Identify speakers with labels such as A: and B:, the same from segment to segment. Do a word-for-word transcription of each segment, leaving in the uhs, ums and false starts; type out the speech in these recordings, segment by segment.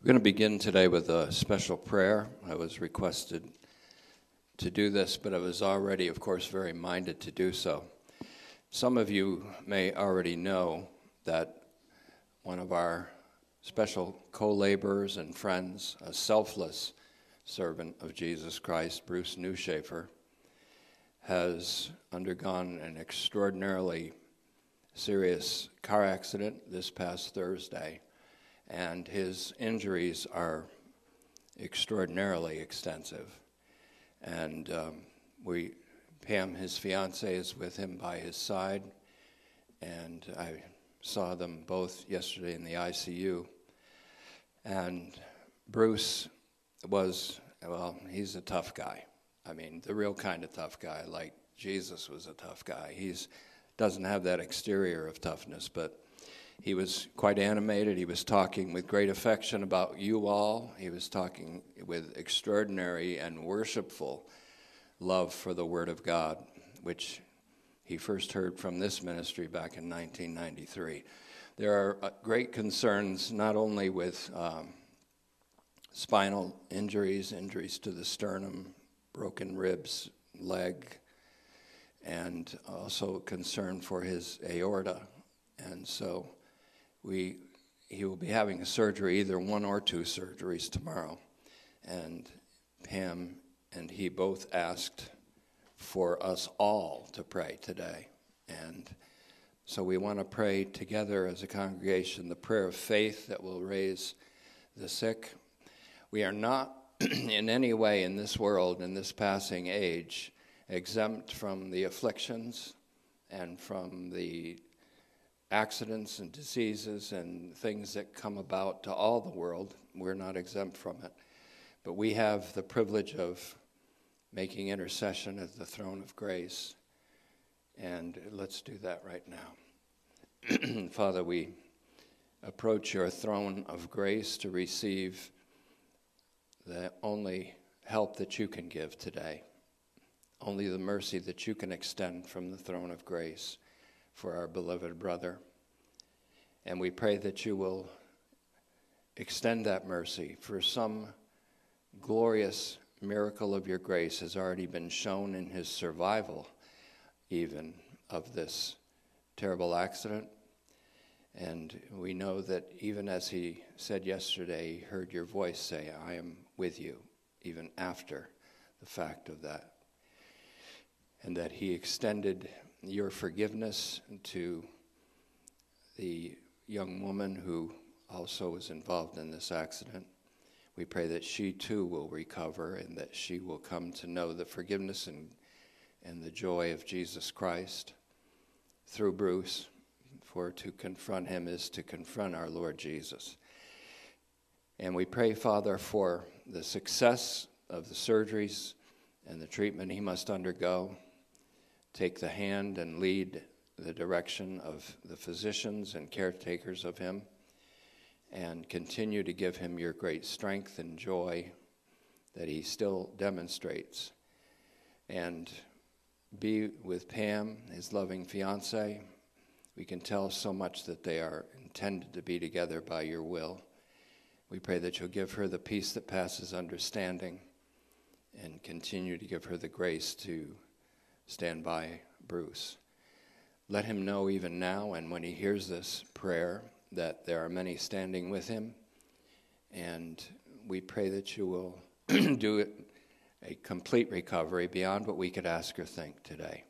A: We're going to begin today with a special prayer. I was requested to do this, but I was already, of course, very minded to do so. Some of you may already know that one of our special co-laborers and friends, a selfless servant of Jesus Christ, Bruce Newshafer, has undergone an extraordinarily serious car accident this past Thursday, and his injuries are extraordinarily extensive. And um, we, Pam, his fiancée, is with him by his side, and I saw them both yesterday in the I C U. And Bruce was, well, he's a tough guy. I mean, the real kind of tough guy, like Jesus was a tough guy. He's doesn't have that exterior of toughness, but he was quite animated. He was talking with great affection about you all. He was talking with extraordinary and worshipful love for the Word of God, which he first heard from this ministry back in nineteen ninety-three. There are uh, great concerns not only with um, spinal injuries, injuries to the sternum, broken ribs, leg, and also concern for his aorta. And so we he will be having a surgery, either one or two surgeries tomorrow. And Pam and he both asked for us all to pray today. And so we want to pray together as a congregation the prayer of faith that will raise the sick. We are not in any way in this world, in this passing age, exempt from the afflictions and from the accidents and diseases and things that come about to all the world. We're not exempt from it. But we have the privilege of making intercession at the throne of grace. And let's do that right now. Father, we approach your throne of grace to receive the only help that you can give today, only the mercy that you can extend from the throne of grace for our beloved brother. And we pray that you will extend that mercy, for some glorious miracle of your grace has already been shown in his survival even of this terrible accident. And we know that even as he said yesterday, he heard your voice say, I am with you, even after the fact of that. And that he extended your forgiveness to the young woman who also was involved in this accident. We pray that she too will recover and that she will come to know the forgiveness and, and the joy of Jesus Christ through Bruce. For to confront him is to confront our Lord Jesus. And we pray, Father, for the success of the surgeries and the treatment he must undergo. Take the hand and lead the direction of the physicians and caretakers of him, and continue to give him your great strength and joy that he still demonstrates. And be with Pam, his loving fiancée. We can tell so much that they are intended to be together by your will. We pray that you'll give her the peace that passes understanding and continue to give her the grace to stand by Bruce. Let him know even now and when he hears this prayer that there are many standing with him. And we pray that you will do it a complete recovery beyond what we could ask or think today.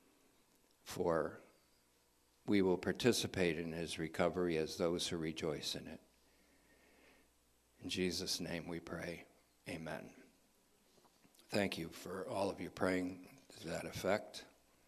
A: For we will participate in his recovery as those who rejoice in it. In Jesus' name we pray. Amen. Thank you for all of you praying to that effect.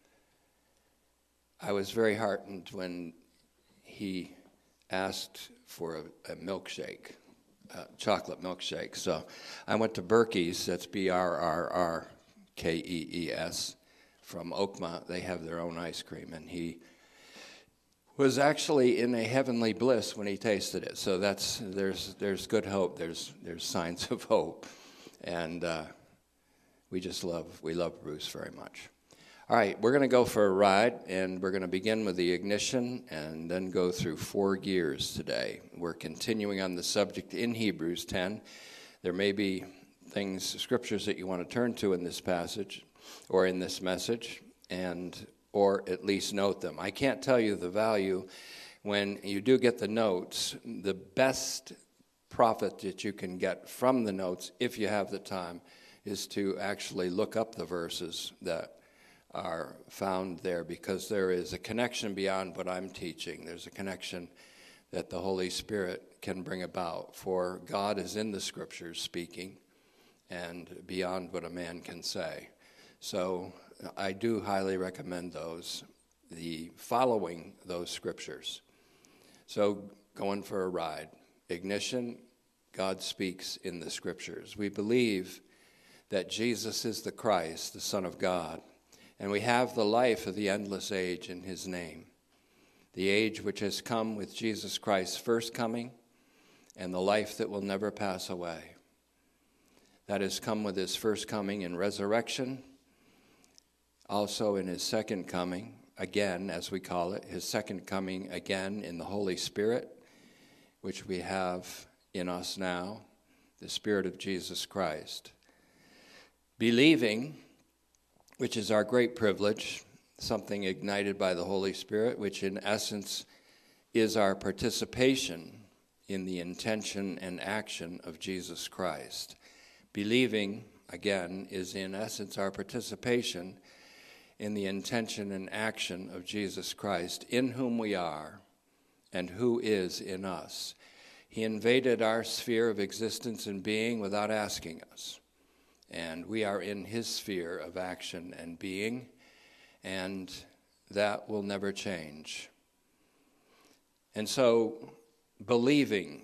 A: I was very heartened when he asked for a, a milkshake, a chocolate milkshake. So I went to Berkey's, that's B R R R K E E S, from Oakmont. They have their own ice cream, and he was actually in a heavenly bliss when he tasted it. So that's there's there's good hope. There's there's signs of hope, and uh, we just love we love Bruce very much. All right, we're going to go for a ride, and we're going to begin with the ignition and then go through four gears today. We're continuing on the subject in Hebrews ten. There may be things, scriptures that you want to turn to in this passage or in this message, and or at least note them. I can't tell you the value when you do get the notes. The best profit that you can get from the notes, if you have the time, is to actually look up the verses that are found there, because there is a connection beyond what I'm teaching. There's a connection that the Holy Spirit can bring about, for God is in the scriptures speaking and beyond what a man can say. So I do highly recommend those, the following those scriptures. So going for a ride. Ignition, God speaks in the scriptures. We believe that Jesus is the Christ, the Son of God, and we have the life of the endless age in his name, the age which has come with Jesus Christ's first coming, and the life that will never pass away. That has come with his first coming in resurrection, also in his second coming, again, as we call it, his second coming again in the Holy Spirit, which we have in us now, the Spirit of Jesus Christ. Believing, which is our great privilege, something ignited by the Holy Spirit, which in essence is our participation in the intention and action of Jesus Christ. Believing, again, is in essence our participation in the intention and action of Jesus Christ, in whom we are and who is in us. He invaded our sphere of existence and being without asking us. And we are in his sphere of action and being, and that will never change. And so, believing,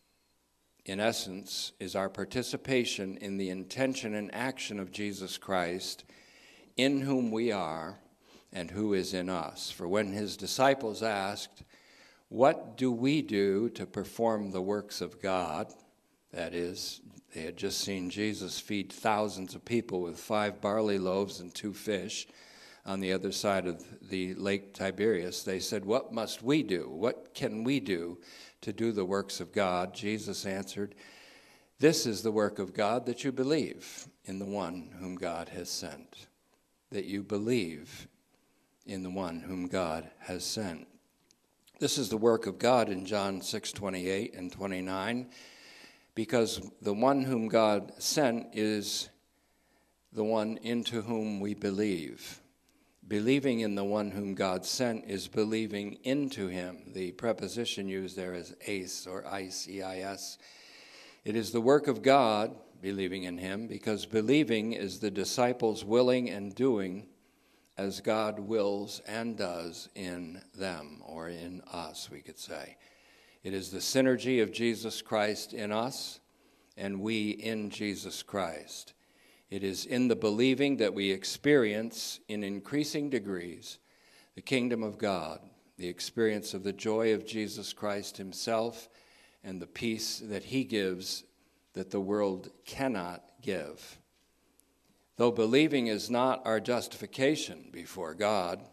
A: in essence, is our participation in the intention and action of Jesus Christ, in whom we are and who is in us. For when his disciples asked, "What do we do to perform the works of God?" That is, they had just seen Jesus feed thousands of people with five barley loaves and two fish on the other side of the Lake Tiberias. They said, "What must we do? What can we do to do the works of God?" Jesus answered, "This is the work of God, that you believe in the one whom God has sent." That you believe in the one whom God has sent. This is the work of God in John six twenty-eight and twenty-nine. Because the one whom God sent is the one into whom we believe. Believing in the one whom God sent is believing into him. The preposition used there is eis, or eis, E I S. It is the work of God, believing in him, because believing is the disciples willing and doing as God wills and does in them, or in us, we could say. It is the synergy of Jesus Christ in us and we in Jesus Christ. It is in the believing that we experience in increasing degrees the kingdom of God, the experience of the joy of Jesus Christ himself and the peace that he gives that the world cannot give. Though believing is not our justification before God,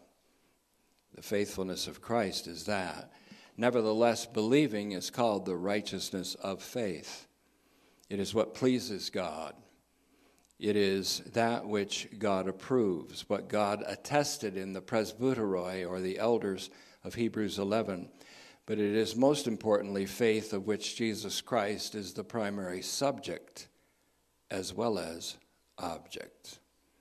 A: the faithfulness of Christ is that. Nevertheless, believing is called the righteousness of faith. It is what pleases God. It is that which God approves, what God attested in the presbyteroi, or the elders of Hebrews eleven. But it is most importantly faith of which Jesus Christ is the primary subject as well as object.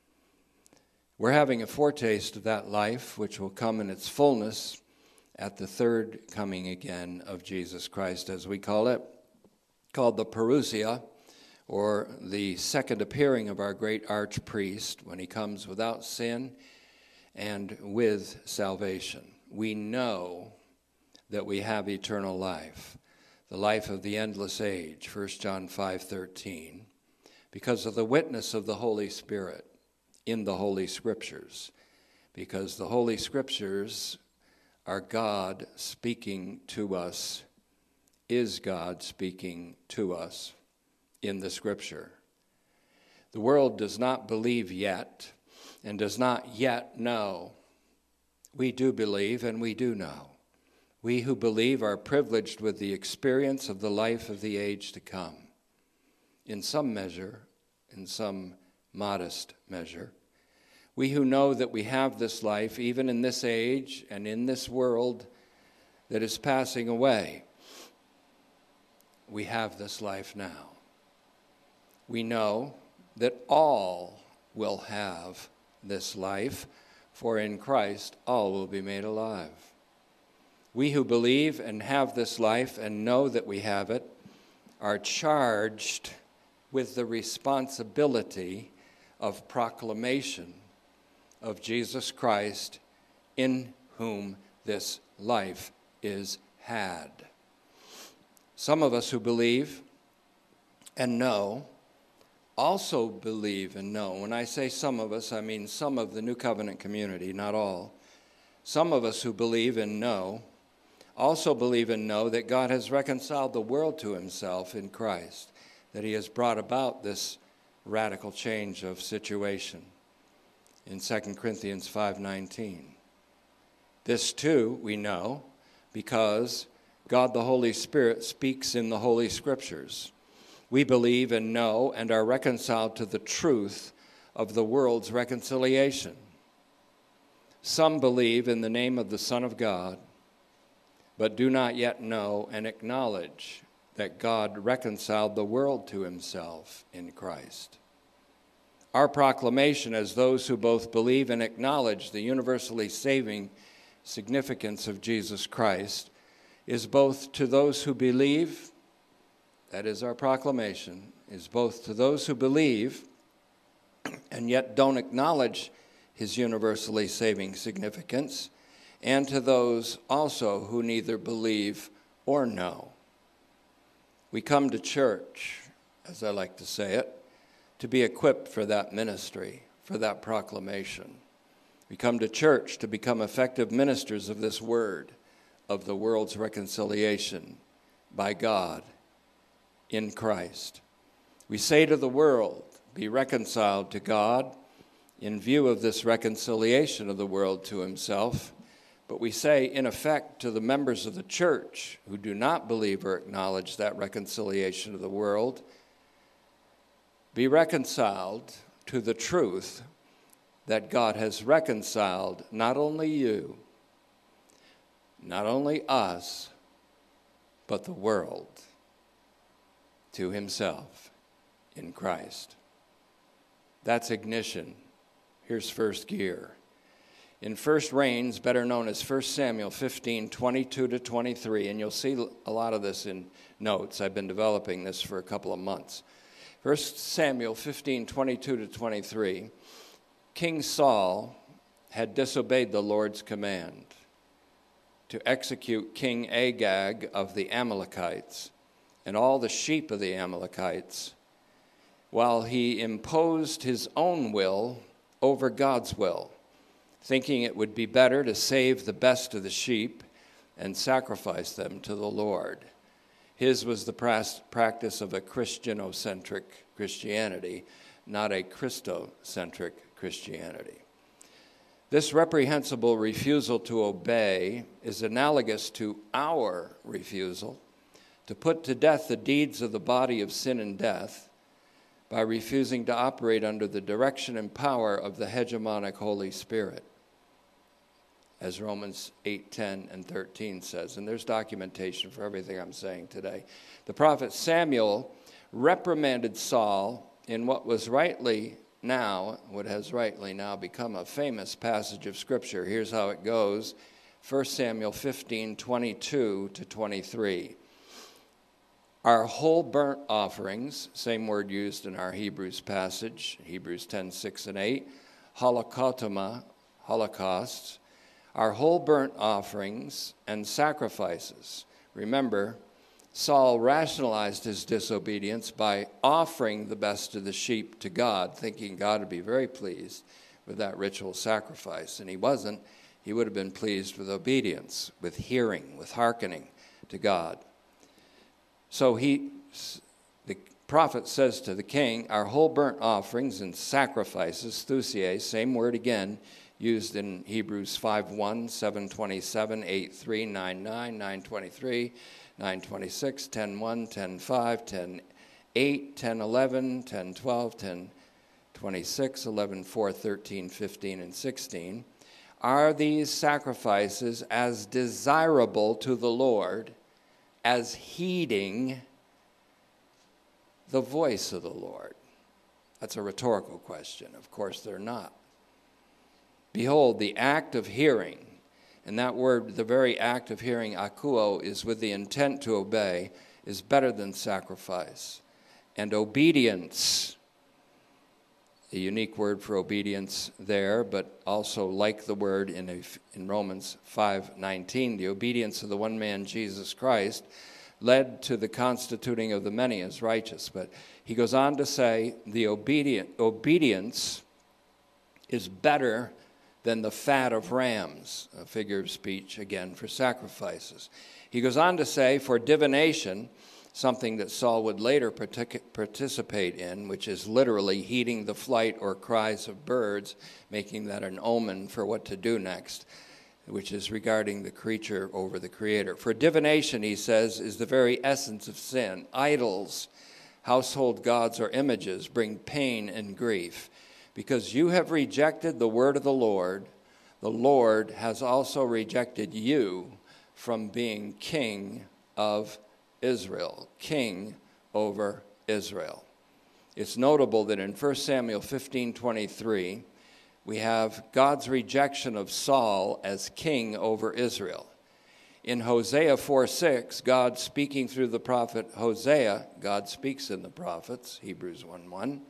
A: We're having a foretaste of that life which will come in its fullness at the third coming again of Jesus Christ, as we call it, called the parousia, or the second appearing of our great archpriest, when he comes without sin and with salvation. We know that we have eternal life, the life of the endless age, First John five thirteen, because of the witness of the Holy Spirit in the Holy Scriptures, because the Holy Scriptures are God speaking to us, is God speaking to us in the Scripture. The world does not believe yet and does not yet know. We do believe, and we do know. We who believe are privileged with the experience of the life of the age to come. In some measure, in some modest measure, we who know that we have this life, even in this age and in this world that is passing away, we have this life now. We know that all will have this life, for in Christ all will be made alive. We who believe and have this life and know that we have it are charged with the responsibility of proclamation of Jesus Christ, in whom this life is had. Some of us who believe and know also believe and know. When I say some of us, I mean some of the New Covenant community, not all. Some of us who believe and know also believe and know that God has reconciled the world to himself in Christ, that he has brought about this radical change of situation in Second Corinthians five nineteen. This too we know because God the Holy Spirit speaks in the Holy Scriptures. We believe and know and are reconciled to the truth of the world's reconciliation. Some believe in the name of the Son of God, but do not yet know and acknowledge that God reconciled the world to himself in Christ. Our proclamation as those who both believe and acknowledge the universally saving significance of Jesus Christ is both to those who believe, that is our proclamation, is both to those who believe and yet don't acknowledge his universally saving significance, and to those also who neither believe or know. We come to church, as I like to say it, to be equipped for that ministry, for that proclamation. We come to church to become effective ministers of this word, of the world's reconciliation by God in Christ. We say to the world, be reconciled to God in view of this reconciliation of the world to himself. But we say, in effect, to the members of the church who do not believe or acknowledge that reconciliation of the world, be reconciled to the truth that God has reconciled not only you, not only us, but the world to himself in Christ. That's ignition. Here's first gear. In First Reigns, better known as First Samuel fifteen, twenty-two to twenty-three, and you'll see a lot of this in notes. I've been developing this for a couple of months. First Samuel fifteen, twenty-two to twenty-three, King Saul had disobeyed the Lord's command to execute King Agag of the Amalekites and all the sheep of the Amalekites, while he imposed his own will over God's will, thinking it would be better to save the best of the sheep and sacrifice them to the Lord. His was the practice of a Christianocentric Christianity, not a Christocentric Christianity. This reprehensible refusal to obey is analogous to our refusal to put to death the deeds of the body of sin and death by refusing to operate under the direction and power of the hegemonic Holy Spirit, as Romans eight, ten, and thirteen says. And there's documentation for everything I'm saying today. The prophet Samuel reprimanded Saul in what was rightly now, what has rightly now become a famous passage of Scripture. Here's how it goes. First Samuel fifteen, twenty-two to twenty-three. Our whole burnt offerings, same word used in our Hebrews passage, Hebrews ten, six, and eight, holokotoma, holocausts, our whole burnt offerings and sacrifices. Remember, Saul rationalized his disobedience by offering the best of the sheep to God, thinking God would be very pleased with that ritual sacrifice. And he wasn't. He would have been pleased with obedience, with hearing, with hearkening to God. So he, the prophet says to the king, our whole burnt offerings and sacrifices, thusies, same word again, used in Hebrews five one, seven twenty-seven, eight three, nine nine, nine twenty-three, nine twenty-six, ten one, ten five, ten eight, ten eleven, ten twelve, ten twenty-six, eleven four, thirteen, fifteen, and sixteen. Are these sacrifices as desirable to the Lord as heeding the voice of the Lord? That's a rhetorical question. Of course they're not. Behold, the act of hearing, and that word, the very act of hearing, akuo, is with the intent to obey, is better than sacrifice. And obedience, a unique word for obedience there, but also like the word in, a, in Romans five nineteen, the obedience of the one man, Jesus Christ, led to the constituting of the many as righteous. But he goes on to say the obedient, obedience is better than the fat of rams, a figure of speech, again, for sacrifices. He goes on to say, for divination, something that Saul would later partic- participate in, which is literally heeding the flight or cries of birds, making that an omen for what to do next, which is regarding the creature over the creator. For divination, he says, is the very essence of sin. Idols, household gods, or images bring pain and grief. Because you have rejected the word of the Lord, the Lord has also rejected you from being king of Israel, king over Israel. It's notable that in First Samuel fifteen twenty-three, we have God's rejection of Saul as king over Israel. In Hosea four six, God speaking through the prophet Hosea, God speaks in the prophets, Hebrews one one.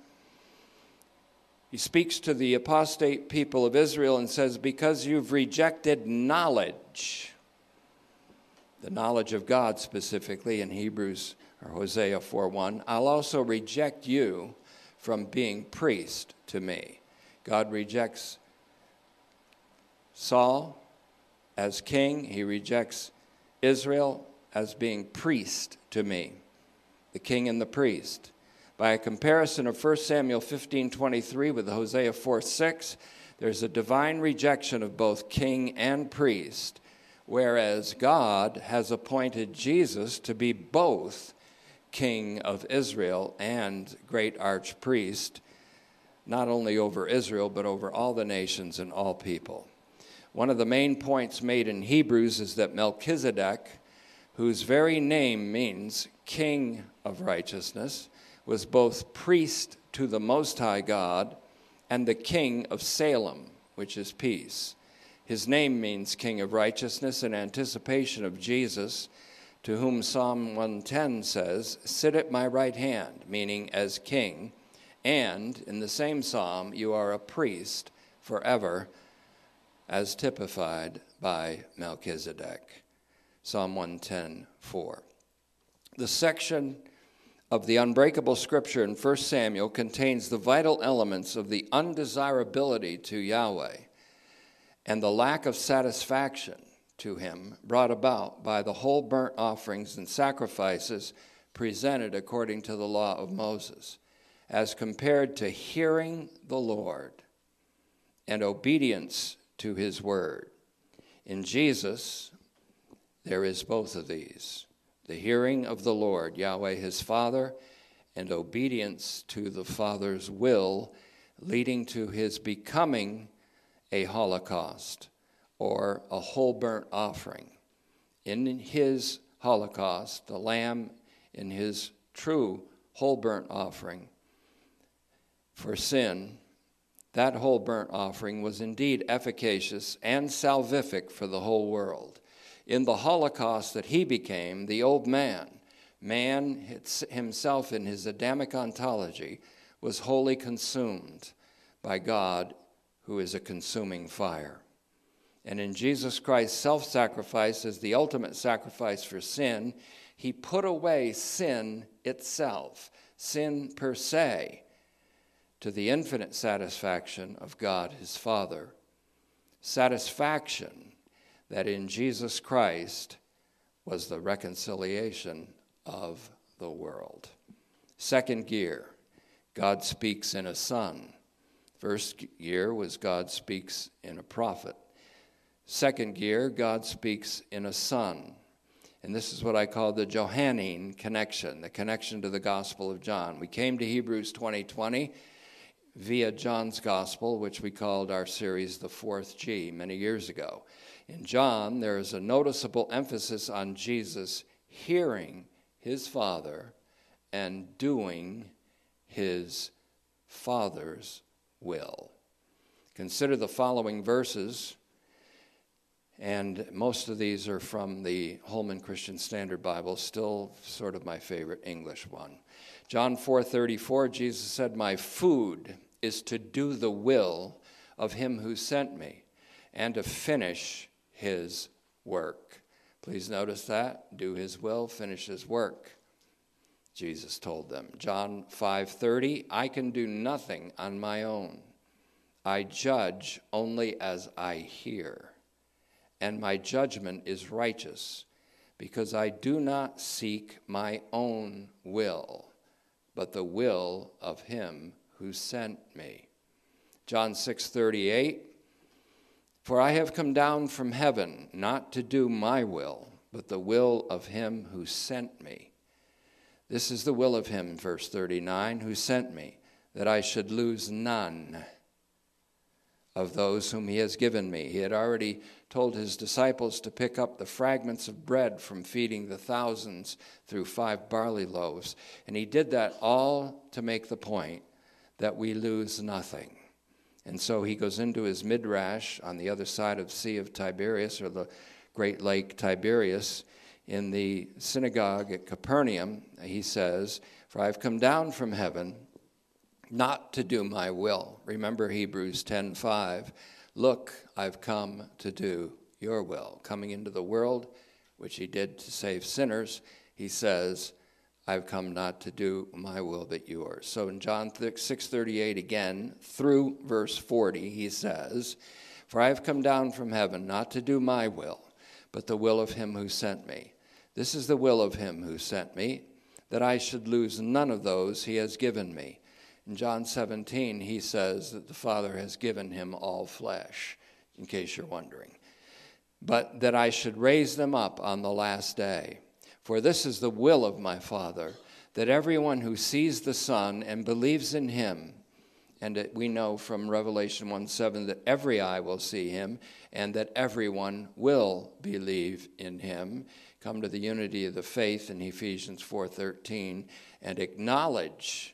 A: He speaks to the apostate people of Israel and says, because you've rejected knowledge, the knowledge of God specifically in Hebrews or Hosea four one, I'll also reject you from being priest to me. God rejects Saul as king. He rejects Israel as being priest to me, the king and the priest. By a comparison of First Samuel fifteen twenty-three with Hosea four six, there's a divine rejection of both king and priest, whereas God has appointed Jesus to be both king of Israel and great archpriest, not only over Israel, but over all the nations and all people. One of the main points made in Hebrews is that Melchizedek, whose very name means king of righteousness, was both priest to the Most High God and the king of Salem, which is peace. His name means king of righteousness in anticipation of Jesus, to whom Psalm one ten says, sit at my right hand, meaning as king, and in the same psalm, you are a priest forever, as typified by Melchizedek. Psalm one ten four. The section of the unbreakable scripture in First Samuel contains the vital elements of the undesirability to Yahweh and the lack of satisfaction to him brought about by the whole burnt offerings and sacrifices presented according to the law of Moses, as compared to hearing the Lord and obedience to his word. In Jesus, there is both of these. The hearing of the Lord, Yahweh his Father, and obedience to the Father's will, leading to his becoming a holocaust or a whole burnt offering. In his holocaust, the lamb in his true whole burnt offering for sin, that whole burnt offering was indeed efficacious and salvific for the whole world. In the Holocaust that he became, the old man, man himself in his Adamic ontology, was wholly consumed by God, who is a consuming fire. And in Jesus Christ's self-sacrifice as the ultimate sacrifice for sin, he put away sin itself, sin per se, to the infinite satisfaction of God his Father. Satisfaction that in Jesus Christ was the reconciliation of the world. Second gear, God speaks in a son. First gear was God speaks in a prophet. Second gear, God speaks in a son. And this is what I call the Johannine connection, the connection to the Gospel of John. We came to Hebrews twenty twenty via John's Gospel, which we called our series The Fourth G many years ago. In John, there is a noticeable emphasis on Jesus hearing his Father and doing his Father's will. Consider the following verses, and most of these are from the Holman Christian Standard Bible, still sort of my favorite English one. John four thirty-four, Jesus said, "My food is to do the will of him who sent me and to finish his work." Please notice that. Do his will, finish his work, Jesus told them. John five thirty, "I can do nothing on my own. I judge only as I hear, and my judgment is righteous, because I do not seek my own will, but the will of him who sent me." John six thirty-eight, "For I have come down from heaven not to do my will, but the will of him who sent me. This is the will of him," verse thirty-nine, "who sent me, that I should lose none of those whom he has given me." He had already told his disciples to pick up the fragments of bread from feeding the thousands through five barley loaves. And he did that all to make the point that we lose nothing. And so he goes into his midrash on the other side of the Sea of Tiberias, or the Great Lake Tiberias, in the synagogue at Capernaum. He says, "For I have come down from heaven not to do my will." Remember Hebrews ten five. "Look, I've come to do your will." Coming into the world, which he did to save sinners, he says, "I've come not to do my will but yours." So in John six thirty-eight again, through verse forty, he says, "For I have come down from heaven not to do my will, but the will of him who sent me. This is the will of him who sent me, that I should lose none of those he has given me." In John seventeen, he says that the Father has given him all flesh, in case you're wondering. "But that I should raise them up on the last day. For this is the will of my Father, that everyone who sees the Son and believes in him," and it, we know from Revelation one seven that every eye will see him, and that everyone will believe in him. Come to the unity of the faith in Ephesians four thirteen, and acknowledge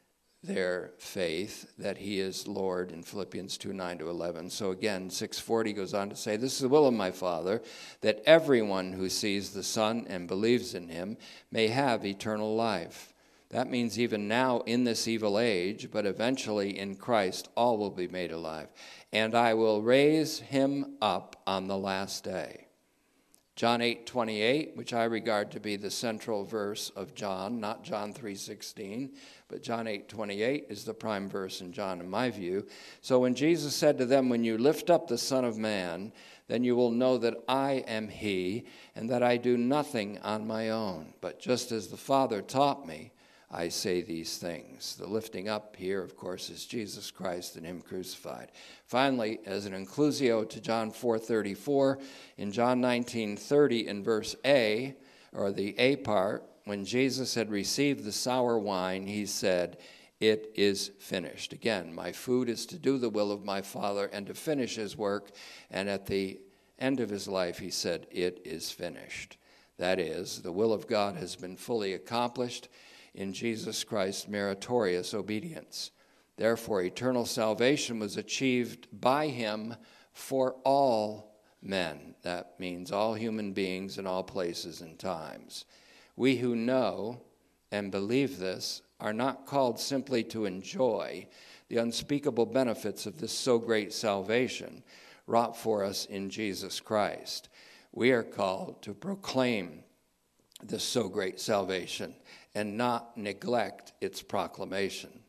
A: their faith that he is Lord in Philippians two nine to eleven. So again, six forty goes on to say, "This is the will of my Father, that everyone who sees the Son and believes in him may have eternal life." That means even now in this evil age, but eventually in Christ, all will be made alive. "And I will raise him up on the last day." John eight twenty-eight, which I regard to be the central verse of John, not John three sixteen, but John eight twenty-eight is the prime verse in John in my view. "So when Jesus said to them, 'When you lift up the Son of Man, then you will know that I am he, and that I do nothing on my own. But just as the Father taught me, I say these things." The lifting up here, of course, is Jesus Christ and him crucified. Finally, as an inclusio to John four thirty-four, in John nineteen thirty in verse A, or the A part, when Jesus had received the sour wine, he said, "It is finished." Again, my food is to do the will of my Father and to finish his work. And at the end of his life, he said, "It is finished." That is, the will of God has been fully accomplished in Jesus Christ's meritorious obedience. Therefore, eternal salvation was achieved by him for all men. That means all human beings in all places and times. We who know and believe this are not called simply to enjoy the unspeakable benefits of this so great salvation wrought for us in Jesus Christ. We are called to proclaim this so great salvation and not neglect its proclamation.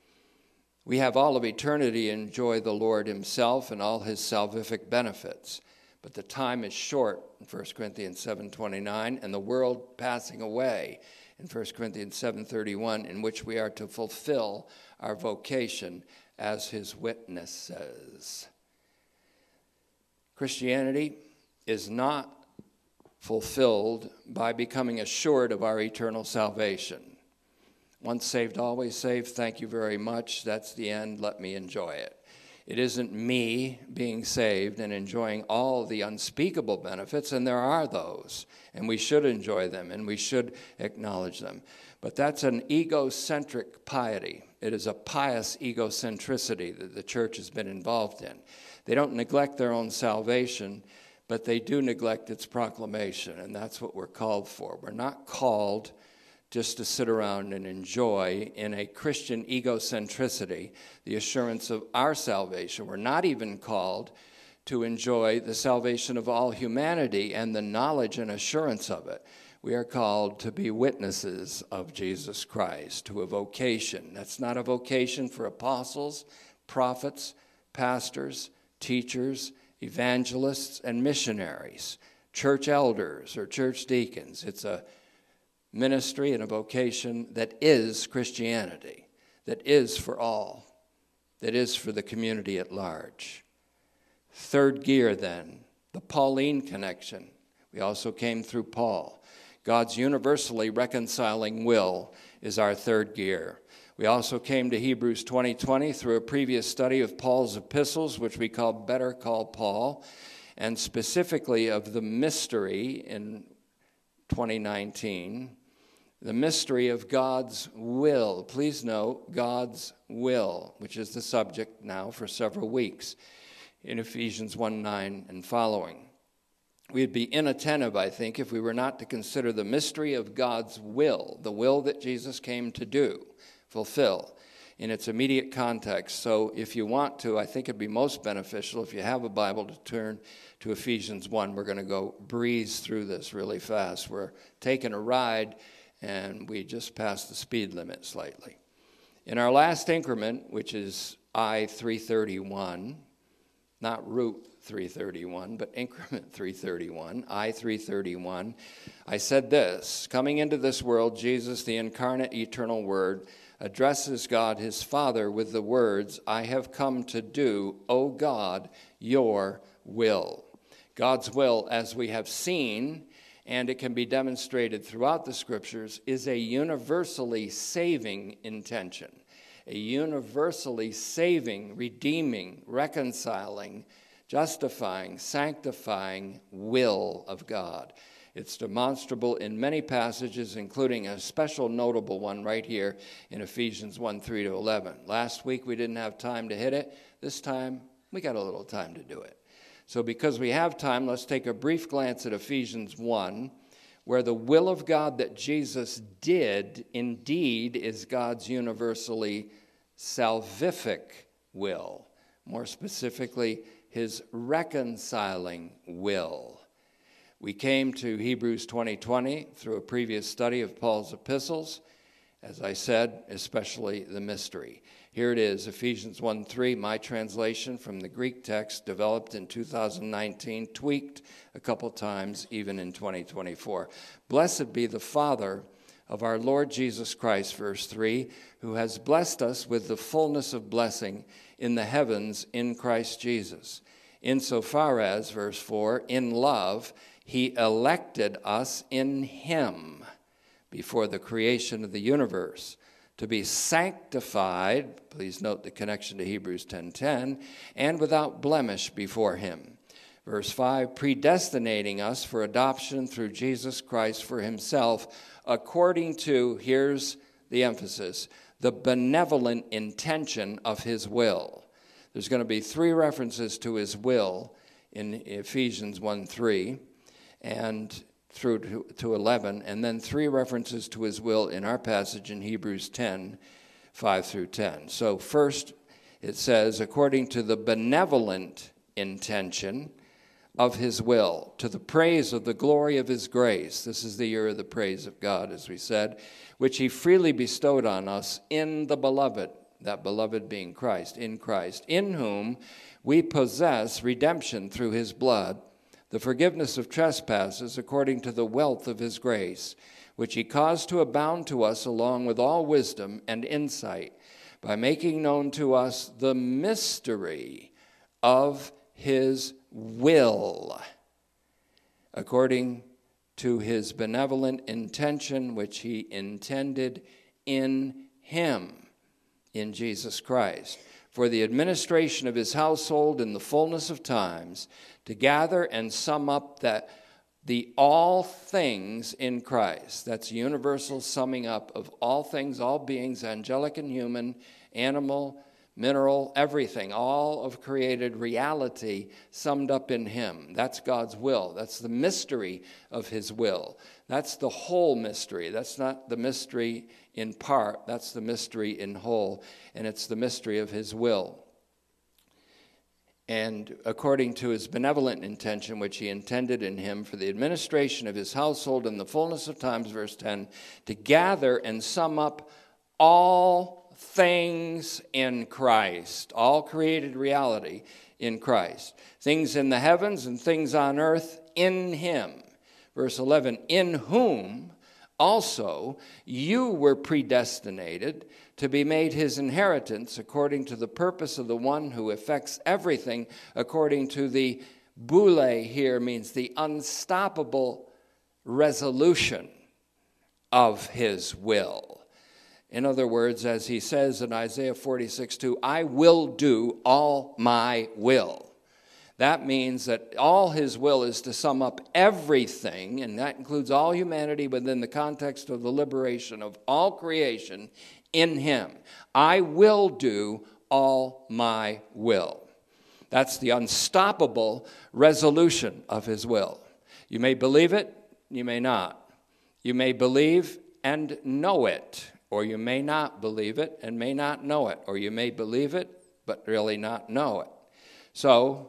A: We have all of eternity to enjoy the Lord himself and all his salvific benefits, but the time is short in First Corinthians seven twenty-nine, and the world passing away in First Corinthians seven thirty-one, in which we are to fulfill our vocation as his witnesses. Christianity is not fulfilled by becoming assured of our eternal salvation. Once saved, always saved, thank you very much, that's the end, let me enjoy it. It isn't me being saved and enjoying all the unspeakable benefits, and there are those, and we should enjoy them, and we should acknowledge them. But that's an egocentric piety. It is a pious egocentricity that the church has been involved in. They don't neglect their own salvation, but they do neglect its proclamation, and that's what we're called for. We're not called just to sit around and enjoy in a Christian egocentricity the assurance of our salvation. We're not even called to enjoy the salvation of all humanity and the knowledge and assurance of it. We are called to be witnesses of Jesus Christ, to a vocation. That's not a vocation for apostles, prophets, pastors, teachers, evangelists, and missionaries, church elders or church deacons. It's a ministry and a vocation that is Christianity, that is for all, that is for the community at large. Third gear then, the Pauline connection. We also came through Paul. God's universally reconciling will is our third gear. We also came to Hebrews twenty twenty through a previous study of Paul's epistles, which we call Better Call Paul, and specifically of the mystery in twenty nineteen, the mystery of God's will. Please note, God's will, which is the subject now for several weeks in Ephesians one nine and following. We'd be inattentive, I think, if we were not to consider the mystery of God's will, the will that Jesus came to do, fulfill, in its immediate context. So if you want to, I think it'd be most beneficial if you have a Bible to turn to Ephesians one. We're going to go breeze through this really fast. We're taking a ride, and we just passed the speed limit slightly. In our last increment, which is I three thirty-one, not Route three thirty-one, but increment three thirty-one, I three thirty-one, I said this: coming into this world, Jesus, the incarnate eternal Word, addresses God his Father with the words, I have come to do, O God, your will. God's will, as we have seen, and it can be demonstrated throughout the Scriptures, is a universally saving intention, a universally saving, redeeming, reconciling, justifying, sanctifying will of God. It's demonstrable in many passages, including a special notable one right here in Ephesians one three to eleven. Last week we didn't have time to hit it. This time we got a little time to do it. So because we have time, let's take a brief glance at Ephesians one, where the will of God that Jesus did indeed is God's universally salvific will. More specifically, his reconciling will. We came to Hebrews twenty twenty through a previous study of Paul's epistles, as I said, especially the mystery. Here it is, Ephesians one three, my translation from the Greek text, developed in two thousand nineteen, tweaked a couple times, even in twenty twenty-four. Blessed be the Father of our Lord Jesus Christ, verse three, who has blessed us with the fullness of blessing in the heavens in Christ Jesus. Insofar as, verse four, in love, he elected us in him before the creation of the universe to be sanctified, please note the connection to Hebrews ten ten, and without blemish before him. Verse five, predestinating us for adoption through Jesus Christ for himself, according to, here's the emphasis, the benevolent intention of his will. There's going to be three references to his will in Ephesians one three and through to, to eleven, and then three references to his will in our passage in Hebrews ten, five through ten. So first it says, according to the benevolent intention of his will, to the praise of the glory of his grace. This is the year of the praise of God, as we said, which he freely bestowed on us in the beloved, that beloved being Christ, in Christ, in whom we possess redemption through his blood, the forgiveness of trespasses according to the wealth of his grace, which he caused to abound to us along with all wisdom and insight, by making known to us the mystery of his will, according to his benevolent intention, which he intended in him, in Jesus Christ, for the administration of his household in the fullness of times, to gather and sum up that the all things in Christ. That's universal summing up of all things, all beings, angelic and human, animal, mineral, everything, all of created reality summed up in him. That's God's will. That's the mystery of his will. That's the whole mystery. That's not the mystery in part. That's the mystery in whole. And it's the mystery of his will. And according to his benevolent intention, which he intended in him for the administration of his household in the fullness of times, verse ten, to gather and sum up all things in Christ, all created reality in Christ, things in the heavens and things on earth in him. Verse eleven, in whom also you were predestinated to be made his inheritance according to the purpose of the one who effects everything according to the boule here means the unstoppable resolution of his will. In other words, as he says in Isaiah forty-six two, I will do all my will. That means that all his will is to sum up everything, and that includes all humanity within the context of the liberation of all creation in him. I will do all my will. That's the unstoppable resolution of his will. You may believe it, you may not. You may believe and know it, or you may not believe it and may not know it, or you may believe it but really not know it. So,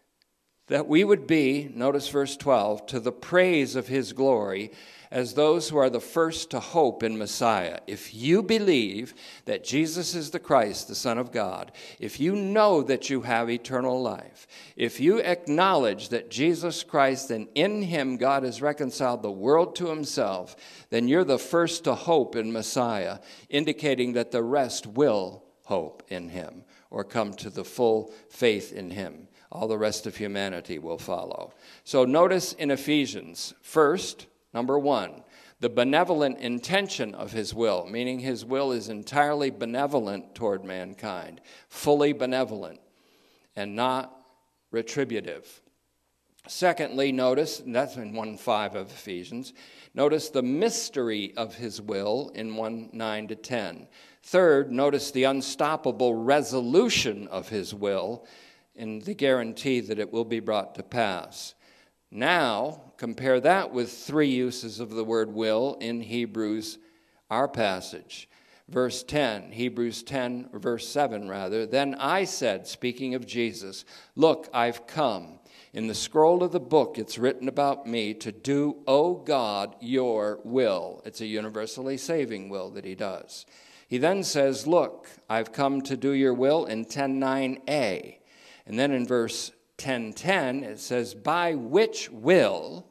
A: that we would be, notice verse twelve, to the praise of his glory as those who are the first to hope in Messiah. If you believe that Jesus is the Christ, the Son of God, if you know that you have eternal life, if you acknowledge that Jesus Christ and in him God has reconciled the world to himself, then you're the first to hope in Messiah, indicating that the rest will hope in him or come to the full faith in him. All the rest of humanity will follow. So notice in Ephesians, first, number one, the benevolent intention of his will, meaning his will is entirely benevolent toward mankind, fully benevolent and not retributive. Secondly, notice, and that's in one five of Ephesians, notice the mystery of his will in one nine to ten. Third, notice the unstoppable resolution of his will and the guarantee that it will be brought to pass. Now, compare that with three uses of the word will in Hebrews, our passage. Verse ten, Hebrews ten, verse seven rather, then I said, speaking of Jesus, look, I've come. In the scroll of the book, it's written about me to do, O God, your will. It's a universally saving will that he does. He then says, look, I've come to do your will in ten nine a. And then in verse ten ten, it says, by which will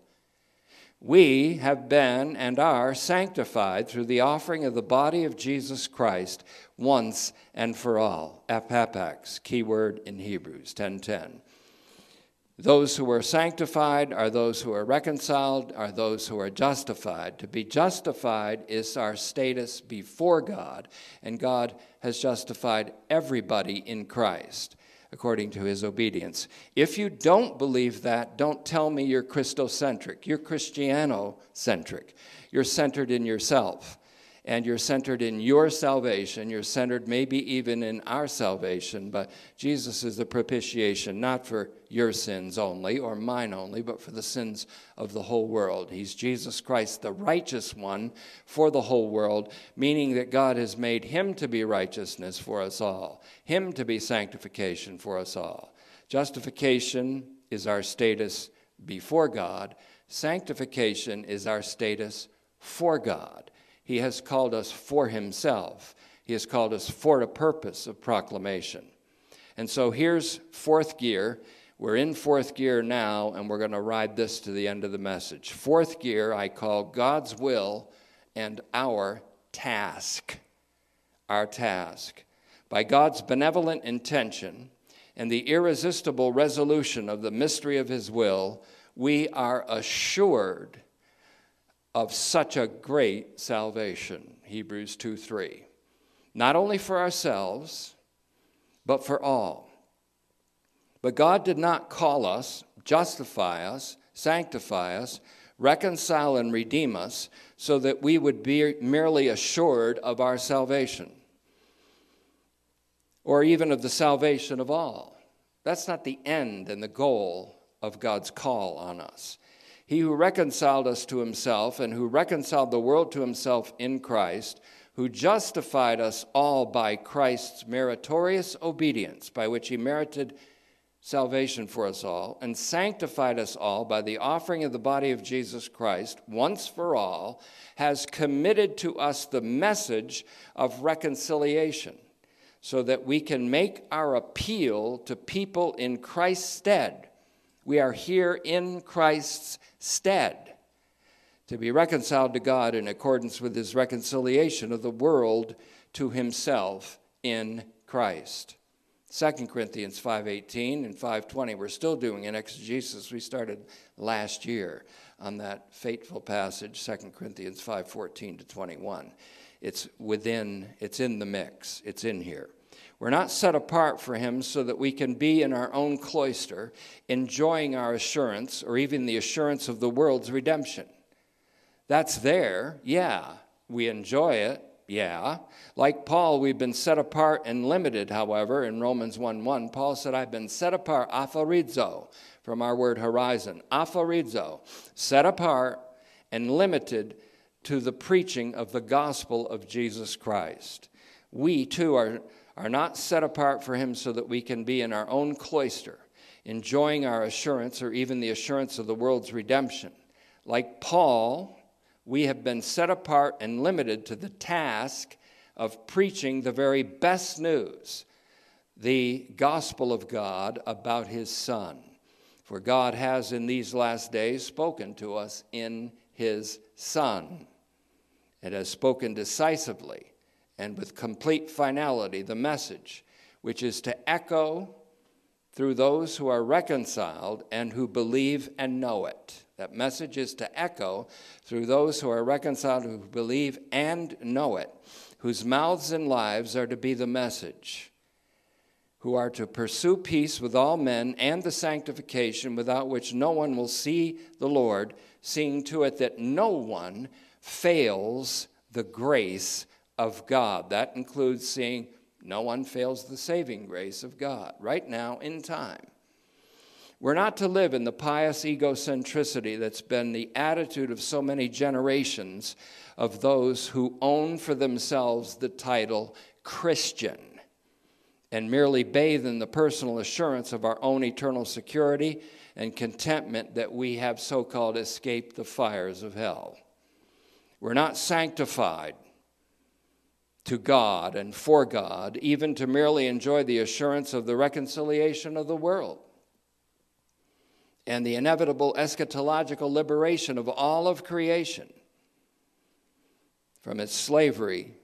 A: we have been and are sanctified through the offering of the body of Jesus Christ once and for all. Epapax, key word in Hebrews, ten ten. Those who are sanctified are those who are reconciled, are those who are justified. To be justified is our status before God, and God has justified everybody in Christ, according to his obedience. If you don't believe that, don't tell me you're Christocentric. You're Christianocentric. You're centered in yourself, and you're centered in your salvation. You're centered maybe even in our salvation, but Jesus is the propitiation, not for your sins only or mine only, but for the sins of the whole world. He's Jesus Christ, the righteous one for the whole world, meaning that God has made him to be righteousness for us all, him to be sanctification for us all. Justification is our status before God. Sanctification is our status for God. He has called us for himself. He has called us for a purpose of proclamation. And so here's fourth gear. We're in fourth gear now, and we're going to ride this to the end of the message. Fourth gear I call God's will and our task. Our task. By God's benevolent intention and the irresistible resolution of the mystery of his will, we are assured of such a great salvation. Hebrews two three. Not only for ourselves, but for all. But God did not call us, justify us, sanctify us, reconcile and redeem us so that we would be merely assured of our salvation, or even of the salvation of all. That's not the end and the goal of God's call on us. He who reconciled us to himself and who reconciled the world to himself in Christ, who justified us all by Christ's meritorious obedience, by which he merited salvation for us all, and sanctified us all by the offering of the body of Jesus Christ, once for all, has committed to us the message of reconciliation, so that we can make our appeal to people in Christ's stead. We are here in Christ's stead to be reconciled to God in accordance with his reconciliation of the world to himself in Christ. Second Corinthians five eighteen and five twenty, we're still doing an exegesis we started last year on that fateful passage, Second Corinthians five fourteen to twenty-one. It's within, it's in the mix, it's in here. We're not set apart for him so that we can be in our own cloister, enjoying our assurance, or even the assurance of the world's redemption. That's there, yeah. We enjoy it, yeah. Like Paul, we've been set apart and limited, however, in Romans one one. Paul said, I've been set apart, aphorizo, from our word horizon. Aphorizo, set apart and limited to the preaching of the gospel of Jesus Christ. We, too, are, are not set apart for him so that we can be in our own cloister, enjoying our assurance or even the assurance of the world's redemption. Like Paul, we have been set apart and limited to the task of preaching the very best news, the gospel of God about his Son. For God has in these last days spoken to us in his Son. It has spoken decisively and with complete finality the message, which is to echo through those who are reconciled and who believe and know it. That message is to echo through those who are reconciled, who believe and know it, whose mouths and lives are to be the message, who are to pursue peace with all men and the sanctification without which no one will see the Lord, seeing to it that no one fails the grace of God. That includes seeing no one fails the saving grace of God right now in time. We're not to live in the pious egocentricity that's been the attitude of so many generations of those who own for themselves the title Christian and merely bathe in the personal assurance of our own eternal security and contentment that we have so-called escaped the fires of hell. We're not sanctified to God and for God, even to merely enjoy the assurance of the reconciliation of the world and the inevitable eschatological liberation of all of creation from its slavery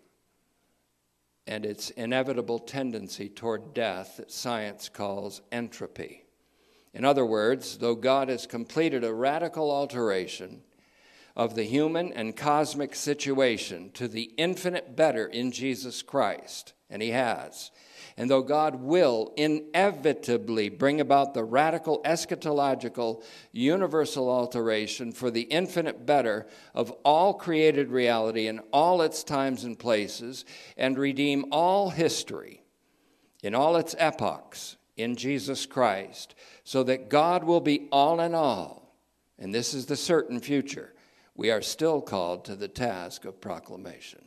A: and its inevitable tendency toward death that science calls entropy. In other words, though God has completed a radical alteration of the human and cosmic situation to the infinite better in Jesus Christ, and he has, and though God will inevitably bring about the radical eschatological universal alteration for the infinite better of all created reality in all its times and places, and redeem all history in all its epochs in Jesus Christ, so that God will be all in all, and this is the certain future, we are still called to the task of proclamation,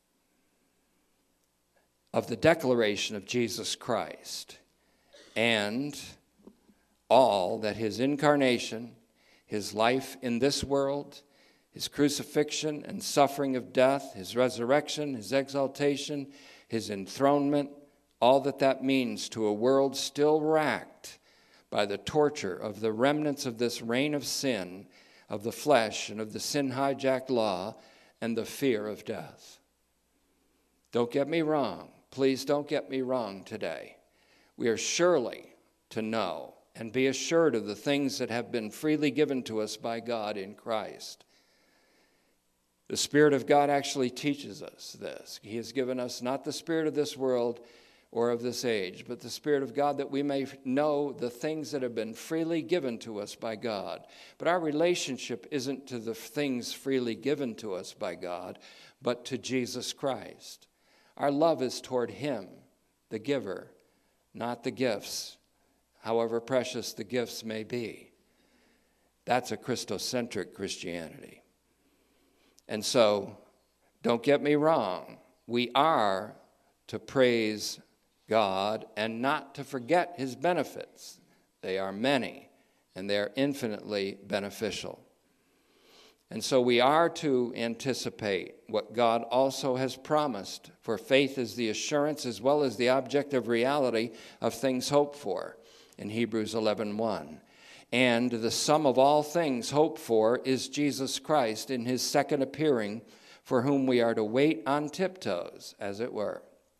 A: of the declaration of Jesus Christ, and all that his incarnation, his life in this world, his crucifixion and suffering of death, his resurrection, his exaltation, his enthronement, all that that means to a world still racked by the torture of the remnants of this reign of sin, of the flesh, and of the sin-hijacked law, and the fear of death. Don't get me wrong. Please don't get me wrong today. We are surely to know and be assured of the things that have been freely given to us by God in Christ. The Spirit of God actually teaches us this. He has given us not the spirit of this world or of this age, but the Spirit of God, that we may know the things that have been freely given to us by God. But our relationship isn't to the things freely given to us by God, but to Jesus Christ. Our love is toward Him, the giver, not the gifts, however precious the gifts may be. That's a Christocentric Christianity. And so, don't get me wrong, we are to praise God and not to forget His benefits. They are many, and they are infinitely beneficial. And so we are to anticipate what God also has promised, for faith is the assurance as well as the objective reality of things hoped for, in Hebrews eleven one. And the sum of all things hoped for is Jesus Christ in His second appearing, for whom we are to wait on tiptoes, as it were.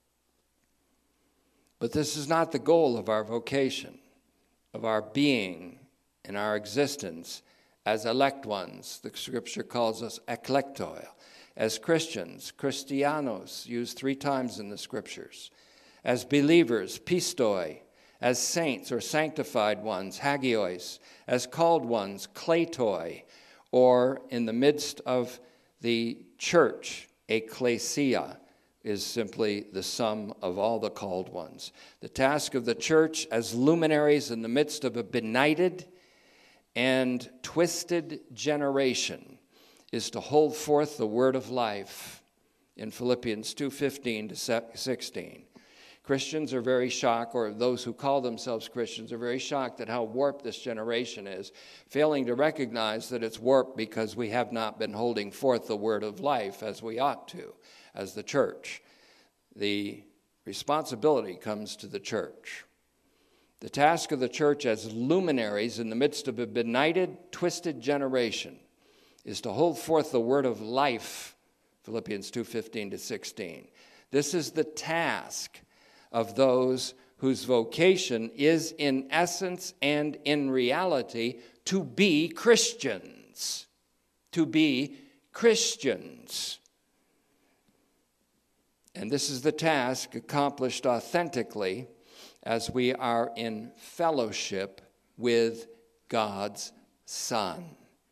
A: But this is not the goal of our vocation, of our being and our existence as elect ones. The Scripture calls us eklektoi. As Christians, Christianos, used three times in the Scriptures. As believers, pistoi. As saints or sanctified ones, hagios. As called ones, kletoi. Or in the midst of the church, ecclesia is simply the sum of all the called ones. The task of the church as luminaries in the midst of a benighted and twisted generation is to hold forth the word of life in Philippians two fifteen to sixteen. Christians are very shocked, or those who call themselves Christians are very shocked at how warped this generation is, failing to recognize that it's warped because we have not been holding forth the word of life as we ought to, as the church. The responsibility comes to the church. The task of the church as luminaries in the midst of a benighted, twisted generation is to hold forth the word of life, Philippians two fifteen to sixteen. This is the task of those whose vocation is in essence and in reality to be Christians. To be Christians. And this is the task accomplished authentically as we are in fellowship with God's Son.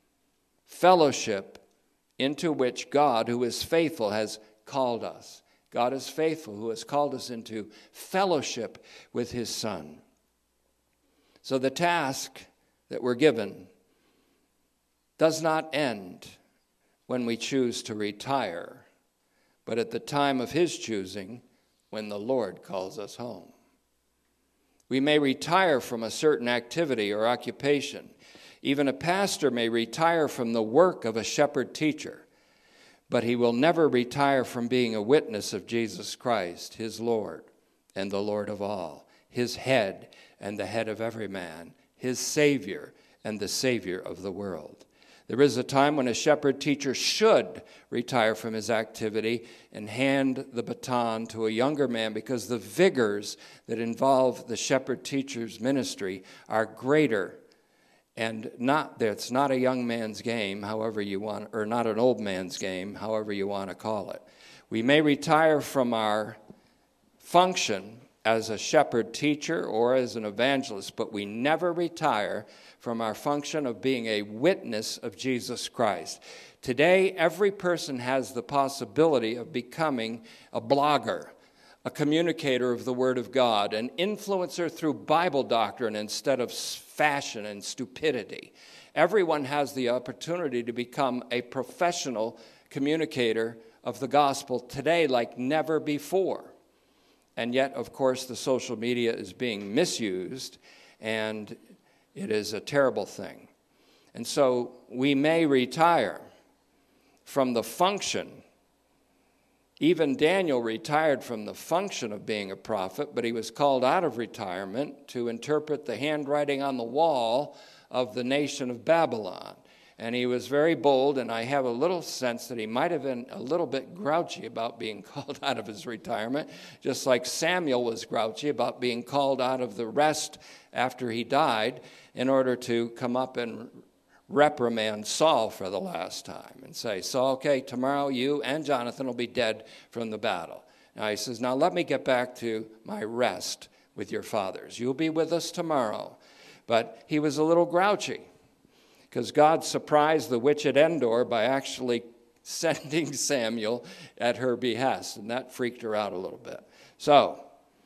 A: Fellowship into which God, who is faithful, has called us. God is faithful, who has called us into fellowship with His Son. So the task that we're given does not end when we choose to retire, but at the time of His choosing, when the Lord calls us home. We may retire from a certain activity or occupation. Even a pastor may retire from the work of a shepherd teacher, but he will never retire from being a witness of Jesus Christ, His Lord and the Lord of all, His head and the head of every man, His Savior and the Savior of the world. There is a time when a shepherd teacher should retire from his activity and hand the baton to a younger man, because the vigors that involve the shepherd teacher's ministry are greater. And not it's not a young man's game, however you want, or not an old man's game, however you want to call it. We may retire from our function as a shepherd teacher or as an evangelist, but we never retire from our function of being a witness of Jesus Christ. Today, every person has the possibility of becoming a blogger, a communicator of the Word of God, an influencer through Bible doctrine instead of fashion and stupidity. Everyone has the opportunity to become a professional communicator of the gospel today like never before. And yet, of course, the social media is being misused, and it is a terrible thing. And so we may retire from the function, Even Daniel retired from the function of being a prophet, but he was called out of retirement to interpret the handwriting on the wall of the nation of Babylon. And he was very bold, and I have a little sense that he might have been a little bit grouchy about being called out of his retirement, just like Samuel was grouchy about being called out of the rest after he died in order to come up and reprimand Saul for the last time and say, Saul, okay, tomorrow you and Jonathan will be dead from the battle. Now he says, now let me get back to my rest with your fathers. You'll be with us tomorrow. But he was a little grouchy, because God surprised the witch at Endor by actually sending Samuel at her behest, and that freaked her out a little bit. So,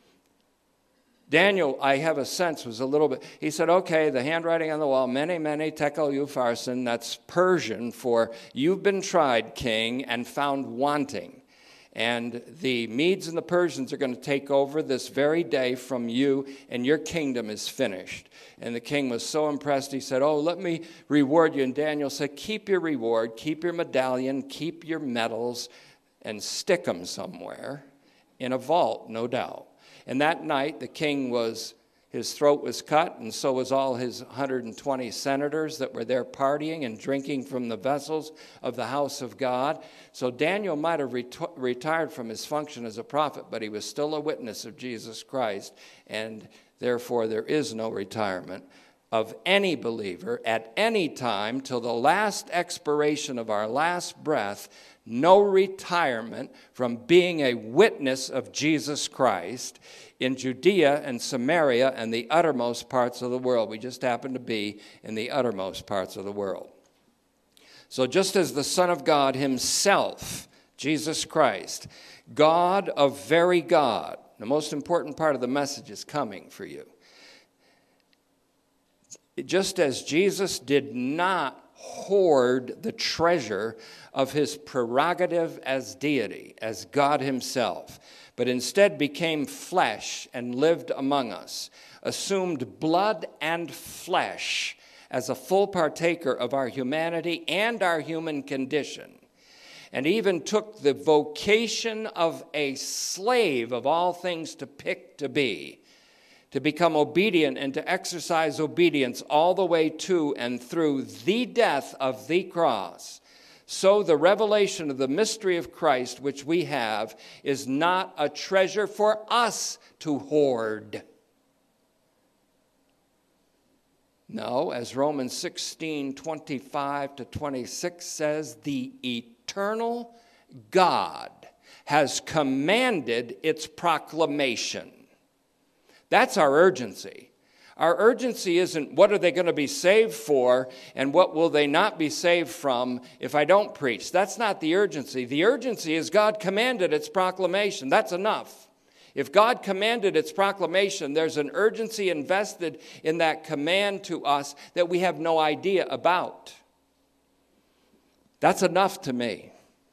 A: Daniel, I have a sense, was a little bit, he said, okay, the handwriting on the wall, mene, mene, tekel, upharsin, that's Persian for, you've been tried, king, and found wanting. And the Medes and the Persians are going to take over this very day from you, and your kingdom is finished. And the king was so impressed, he said, oh, let me reward you. And Daniel said, keep your reward, keep your medallion, keep your medals, and stick them somewhere in a vault, no doubt. And that night, the king was, his throat was cut, and so was all his one hundred twenty senators that were there partying and drinking from the vessels of the house of God. So Daniel might have ret- retired from his function as a prophet, but he was still a witness of Jesus Christ, and therefore there is no retirement of any believer at any time till the last expiration of our last breath. No retirement from being a witness of Jesus Christ in Judea and Samaria and the uttermost parts of the world. We just happen to be in the uttermost parts of the world. So just as the Son of God himself, Jesus Christ, God of very God, the most important part of the message is coming for you. Just as Jesus did not hoard the treasure of his prerogative as deity, as God himself, but instead became flesh and lived among us, assumed blood and flesh as a full partaker of our humanity and our human condition, and even took the vocation of a slave of all things to pick to be, to become obedient and to exercise obedience all the way to and through the death of the cross. So the revelation of the mystery of Christ, which we have, is not a treasure for us to hoard. No, as Romans sixteen, twenty-five to twenty-six says, the eternal God has commanded its proclamation. That's our urgency. Our urgency isn't what are they going to be saved for and what will they not be saved from if I don't preach. That's not the urgency. The urgency is God commanded its proclamation. That's enough. If God commanded its proclamation, there's an urgency invested in that command to us that we have no idea about. That's enough to me.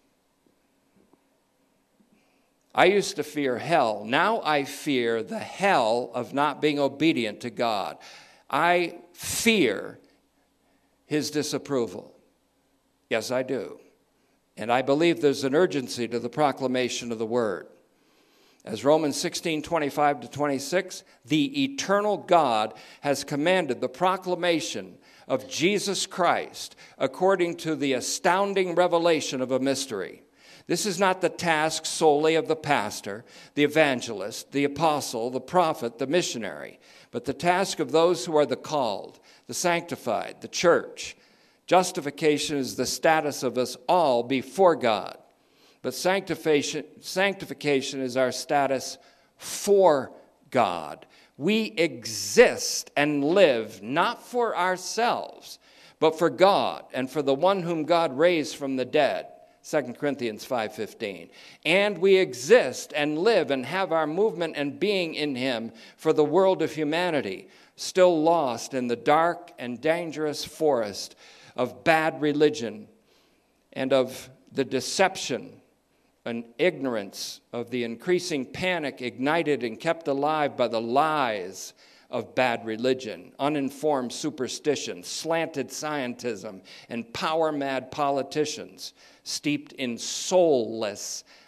A: I used to fear hell. Now I fear the hell of not being obedient to God. I fear his disapproval. Yes, I do. And I believe there's an urgency to the proclamation of the word. As Romans sixteen, twenty-five to twenty-six, the eternal God has commanded the proclamation of Jesus Christ according to the astounding revelation of a mystery. This is not the task solely of the pastor, the evangelist, the apostle, the prophet, the missionary, but the task of those who are the called, the sanctified, the church. Justification is the status of us all before God, but sanctification, sanctification is our status for God. We exist and live not for ourselves, but for God and for the one whom God raised from the dead. Second Corinthians five fifteen. And we exist and live and have our movement and being in him for the world of humanity, still lost in the dark and dangerous forest of bad religion and of the deception and ignorance of the increasing panic ignited and kept alive by the lies of bad religion, uninformed superstition, slanted scientism, and power-mad politicians steeped in soulless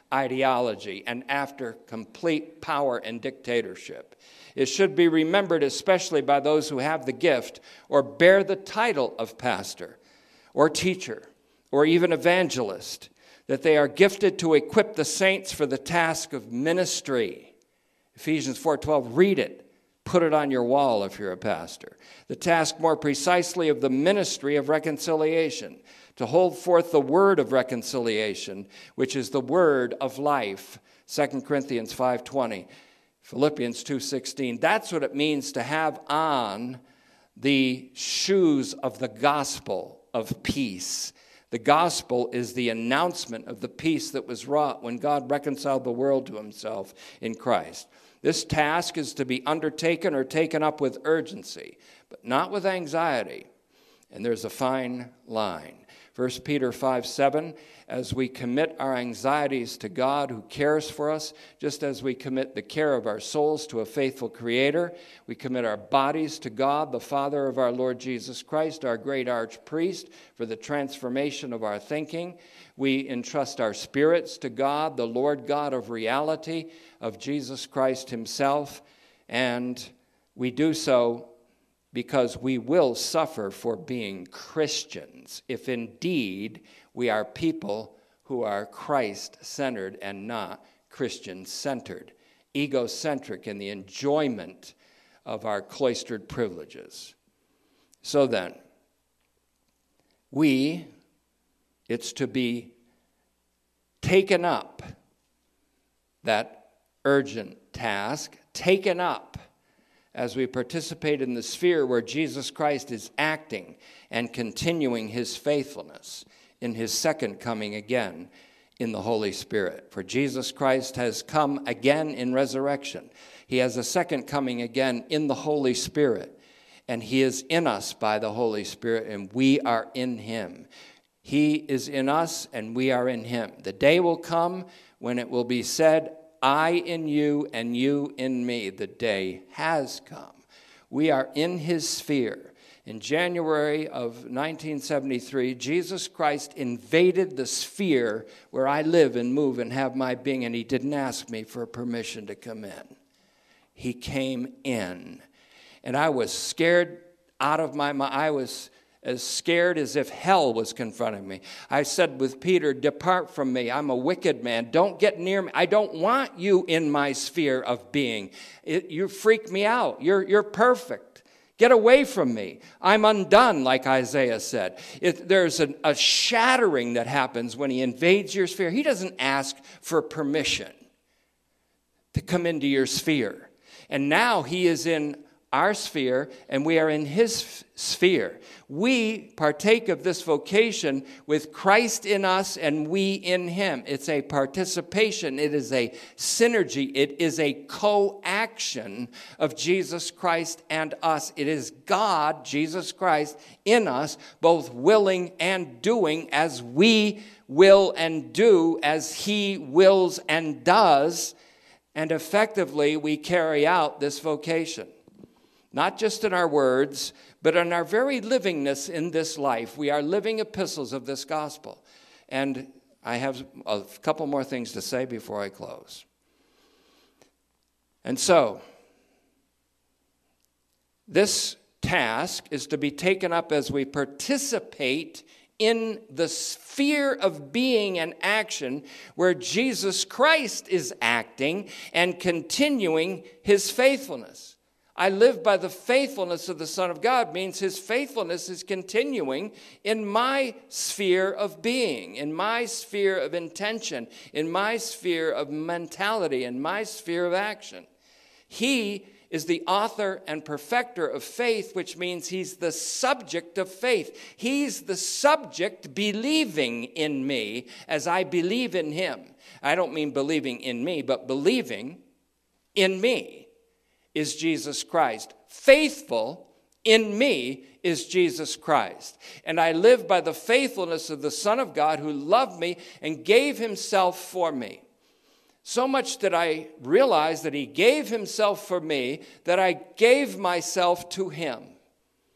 A: ideology and after complete power and dictatorship. It should be remembered especially by those who have the gift or bear the title of pastor or teacher or even evangelist, that they are gifted to equip the saints for the task of ministry. Ephesians four twelve, read it. Put it on your wall if you're a pastor. The task more precisely of the ministry of reconciliation, to hold forth the word of reconciliation, which is the word of life. Second Corinthians five twenty, Philippians two sixteen. That's what it means to have on the shoes of the gospel of peace. The gospel is the announcement of the peace that was wrought when God reconciled the world to himself in Christ. This task is to be undertaken or taken up with urgency, but not with anxiety. And there's a fine line. First Peter five seven, as we commit our anxieties to God who cares for us, just as we commit the care of our souls to a faithful Creator, we commit our bodies to God, the Father of our Lord Jesus Christ, our great archpriest, for the transformation of our thinking. We entrust our spirits to God, the Lord God of reality, of Jesus Christ himself, and we do so because we will suffer for being Christians, if indeed we are people who are Christ-centered and not Christian-centered, egocentric in the enjoyment of our cloistered privileges. So then, we, it's to be taken up, that urgent task, taken up as we participate in the sphere where Jesus Christ is acting and continuing his faithfulness in his second coming again in the Holy Spirit. For Jesus Christ has come again in resurrection. He has a second coming again in the Holy Spirit, and he is in us by the Holy Spirit, and we are in him. He is in us, and we are in him. The day will come when it will be said, I in you and you in me. The day has come. We are in his sphere. In January of nineteen seventy-three, Jesus Christ invaded the sphere where I live and move and have my being, and he didn't ask me for permission to come in. He came in. And I was scared out of my mind. I was as scared as if hell was confronting me. I said with Peter, depart from me. I'm a wicked man. Don't get near me. I don't want you in my sphere of being. It, you freak me out. You're, you're perfect. Get away from me. I'm undone, like Isaiah said. It, there's a, a shattering that happens when he invades your sphere. He doesn't ask for permission to come into your sphere. And now he is in our sphere, and we are in his sphere. We partake of this vocation with Christ in us and we in him. It's a participation. It is a synergy. It is a co-action of Jesus Christ and us. It is God, Jesus Christ, in us, both willing and doing as we will and do as he wills and does. And effectively, we carry out this vocation. Not just in our words, but in our very livingness in this life. We are living epistles of this gospel. And I have a couple more things to say before I close. And so, this task is to be taken up as we participate in the sphere of being and action where Jesus Christ is acting and continuing his faithfulness. I live by the faithfulness of the Son of God means his faithfulness is continuing in my sphere of being, in my sphere of intention, in my sphere of mentality, in my sphere of action. He is the author and perfecter of faith, which means he's the subject of faith. He's the subject believing in me as I believe in him. I don't mean believing in me, but believing in me is Jesus Christ. Faithful in me is Jesus Christ. And I live by the faithfulness of the Son of God who loved me and gave himself for me. So much that I realized that he gave himself for me that I gave myself to him.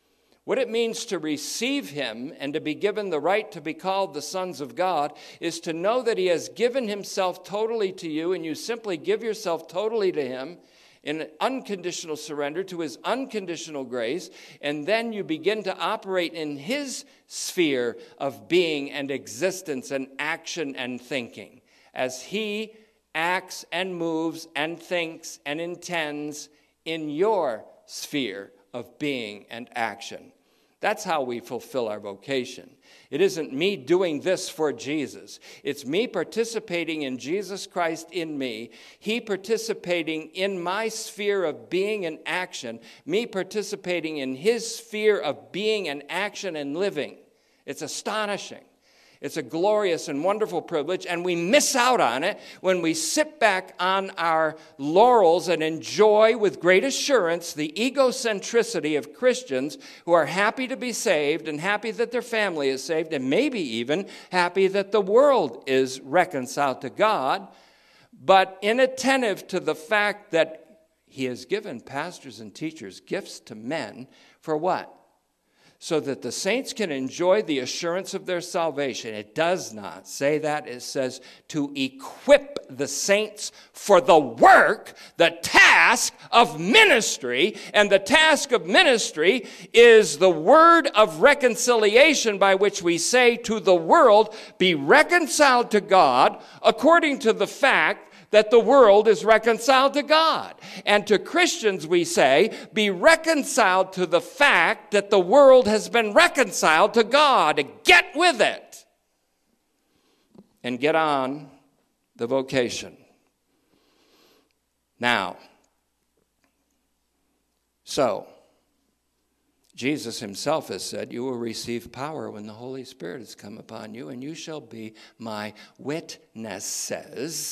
A: What it means to receive him and to be given the right to be called the sons of God is to know that he has given himself totally to you, and you simply give yourself totally to him in unconditional surrender to his unconditional grace, and then you begin to operate in his sphere of being and existence and action and thinking as he acts and moves and thinks and intends in your sphere of being and action. That's how we fulfill our vocation. It isn't me doing this for Jesus. It's me participating in Jesus Christ in me, he participating in my sphere of being and action, me participating in his sphere of being and action and living. It's astonishing. It's a glorious and wonderful privilege, and we miss out on it when we sit back on our laurels and enjoy with great assurance the egocentricity of Christians who are happy to be saved and happy that their family is saved and maybe even happy that the world is reconciled to God, but inattentive to the fact that he has given pastors and teachers gifts to men for what? So that the saints can enjoy the assurance of their salvation. It does not say that. It says to equip the saints for the work, the task of ministry. And the task of ministry is the word of reconciliation by which we say to the world, be reconciled to God according to the fact that the world is reconciled to God. And to Christians we say, be reconciled to the fact that the world has been reconciled to God. Get with it. And get on the vocation. Now, so, Jesus himself has said, you will receive power when the Holy Spirit has come upon you, and you shall be my witnesses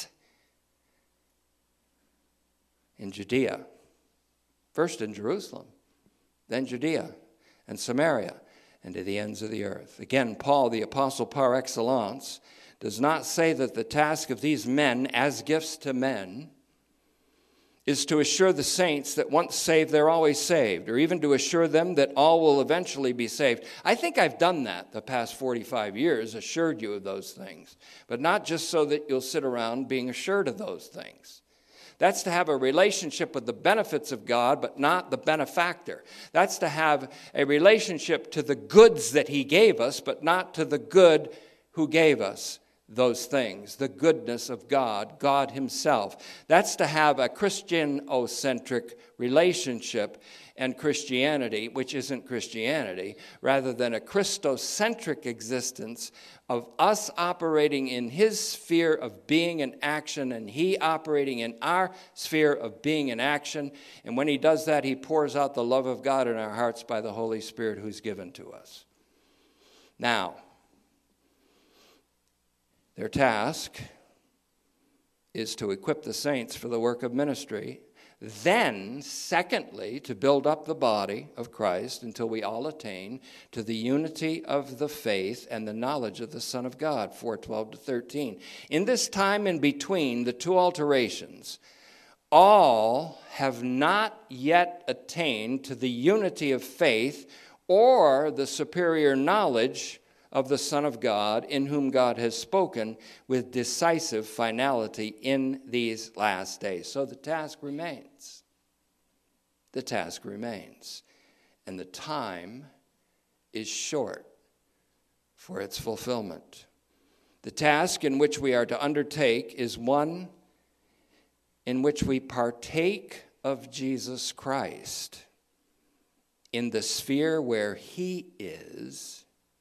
A: in Judea, first in Jerusalem, then Judea and Samaria, and to the ends of the earth. Again, Paul, the apostle par excellence, does not say that the task of these men as gifts to men is to assure the saints that once saved, they're always saved, or even to assure them that all will eventually be saved. I think I've done that the past forty-five years, assured you of those things, but not just so that you'll sit around being assured of those things. That's to have a relationship with the benefits of God, but not the benefactor. That's to have a relationship to the goods that he gave us, but not to the good who gave us those things, the goodness of God, God himself. That's to have a Christian-ocentric relationship and Christianity, which isn't Christianity, rather than a Christocentric existence of us operating in his sphere of being and action, and he operating in our sphere of being and action. And when he does that, he pours out the love of God in our hearts by the Holy Spirit who's given to us. Now, their task is to equip the saints for the work of ministry. Then, secondly, to build up the body of Christ until we all attain to the unity of the faith and the knowledge of the Son of God, four twelve to thirteen. In this time in between the two alterations, all have not yet attained to the unity of faith or the superior knowledge of the Son of God, in whom God has spoken with decisive finality in these last days. So the task remains. The task remains. And the time is short for its fulfillment. The task in which we are to undertake is one in which we partake of Jesus Christ in the sphere where he is.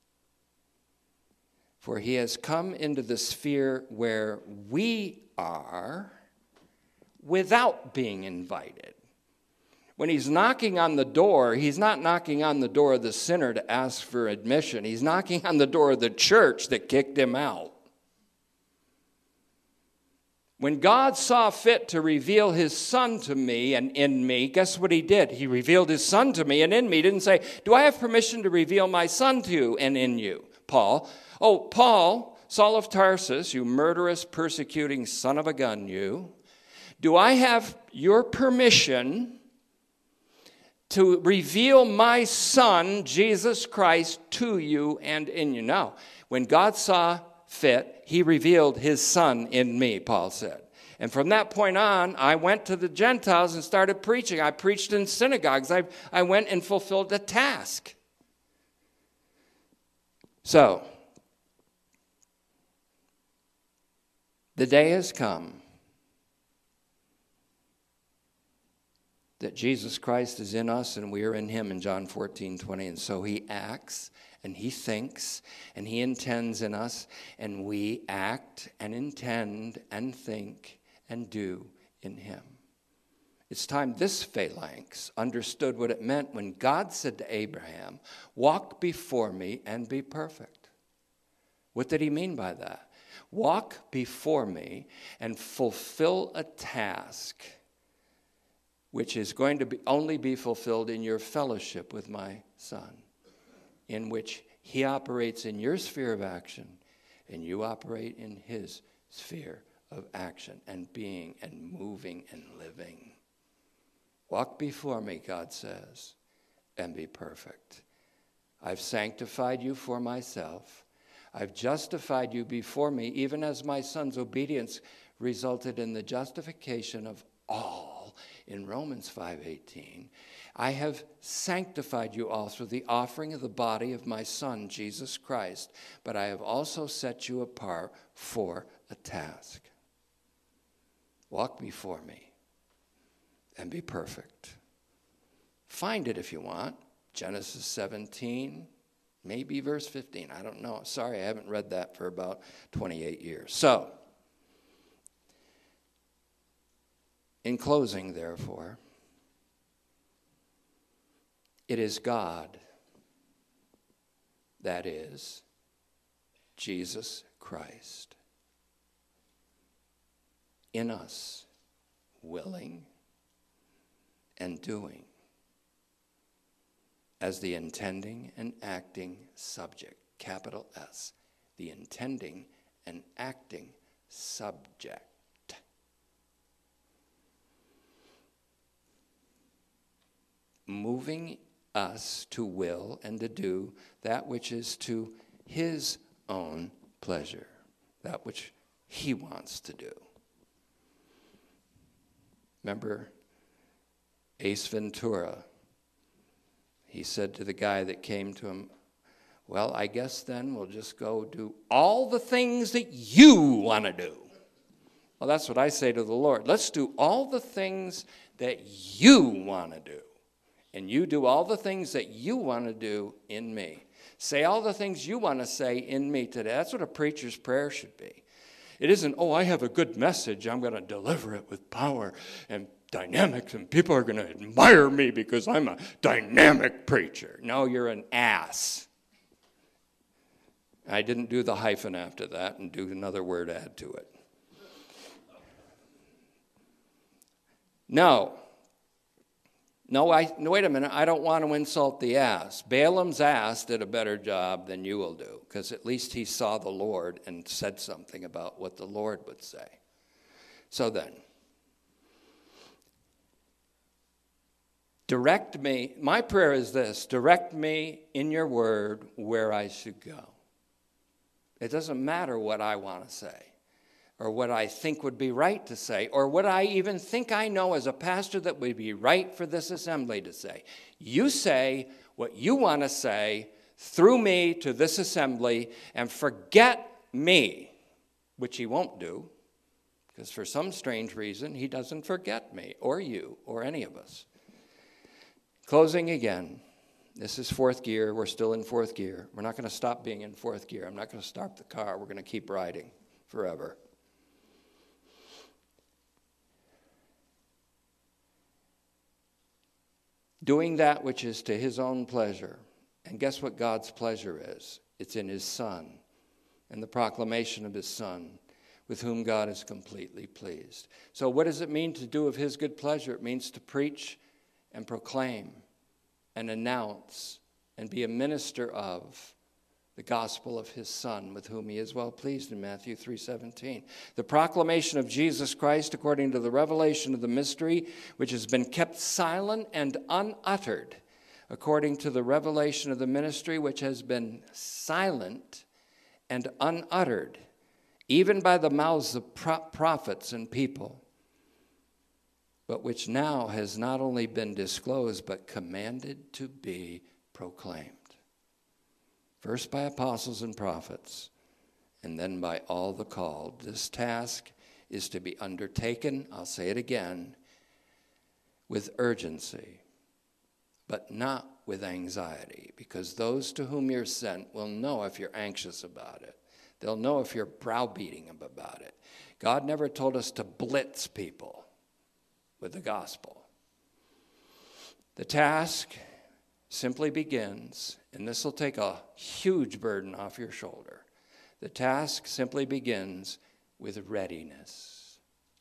A: For he has come into the sphere where we are without being invited. When he's knocking on the door, he's not knocking on the door of the sinner to ask for admission. He's knocking on the door of the church that kicked him out. When God saw fit to reveal his Son to me and in me, guess what he did? He revealed his Son to me and in me. He didn't say, do I have permission to reveal my Son to you and in you, Paul? Oh, Paul, Saul of Tarsus, you murderous, persecuting son of a gun, you. Do I have your permission to reveal my Son, Jesus Christ, to you and in you. Now, when God saw fit, he revealed his Son in me, Paul said. And from that point on, I went to the Gentiles and started preaching. I preached in synagogues. I, I went and fulfilled the task. So, the day has come that Jesus Christ is in us and we are in him in John fourteen twenty. And so he acts and he thinks and he intends in us, and we act and intend and think and do in him. It's time this phalanx understood what it meant when God said to Abraham, walk before me and be perfect. What did he mean by that? Walk before me and fulfill a task which is going to be, only be fulfilled in your fellowship with my Son, in which he operates in your sphere of action and you operate in his sphere of action and being and moving and living. Walk before me, God says, and be perfect. I've sanctified you for myself. I've justified you before me, even as my Son's obedience resulted in the justification of all in Romans five eighteen. I have sanctified you all through the offering of the body of my Son, Jesus Christ, but I have also set you apart for a task. Walk before me and be perfect. Find it if you want. Genesis seventeen, maybe verse fifteen. I don't know. Sorry, I haven't read that for about twenty-eight years. So, in closing, therefore, it is God, that is, Jesus Christ, in us, willing and doing, as the intending and acting subject, capital S, the intending and acting subject. Moving us to will and to do that which is to his own pleasure, that which he wants to do. Remember Ace Ventura? He said to the guy that came to him, well, I guess then we'll just go do all the things that you want to do. Well, that's what I say to the Lord. Let's do all the things that you want to do. And you do all the things that you want to do in me. Say all the things you want to say in me today. That's what a preacher's prayer should be. It isn't, oh, I have a good message. I'm going to deliver it with power and dynamics, and people are going to admire me because I'm a dynamic preacher. No, you're an ass. I didn't do the hyphen after that and do another word add to it. No. No, I, no, wait a minute. I don't want to insult the ass. Balaam's ass did a better job than you will do, because at least he saw the Lord and said something about what the Lord would say. So then, direct me. My prayer is this: direct me in your word where I should go. It doesn't matter what I want to say, or what I think would be right to say, or what I even think I know as a pastor that would be right for this assembly to say. You say what you want to say through me to this assembly, and forget me, which he won't do, because for some strange reason, he doesn't forget me, or you, or any of us. Closing again. This is fourth gear. We're still in fourth gear. We're not going to stop being in fourth gear. I'm not going to start the car. We're going to keep riding forever. Doing that which is to his own pleasure. And guess what God's pleasure is? It's in his Son and the proclamation of his Son, with whom God is completely pleased. So what does it mean to do of his good pleasure? It means to preach and proclaim and announce and be a minister of the gospel of his Son, with whom he is well pleased in Matthew three seventeen. The proclamation of Jesus Christ according to the revelation of the mystery, which has been kept silent and unuttered, according to the revelation of the ministry, which has been silent and unuttered, even by the mouths of pro- prophets and people, but which now has not only been disclosed, but commanded to be proclaimed. First by apostles and prophets, and then by all the called. This task is to be undertaken, I'll say it again, with urgency, but not with anxiety, because those to whom you're sent will know if you're anxious about it. They'll know if you're browbeating them about it. God never told us to blitz people with the gospel. The task simply begins, and this will take a huge burden off your shoulder. The task simply begins with readiness.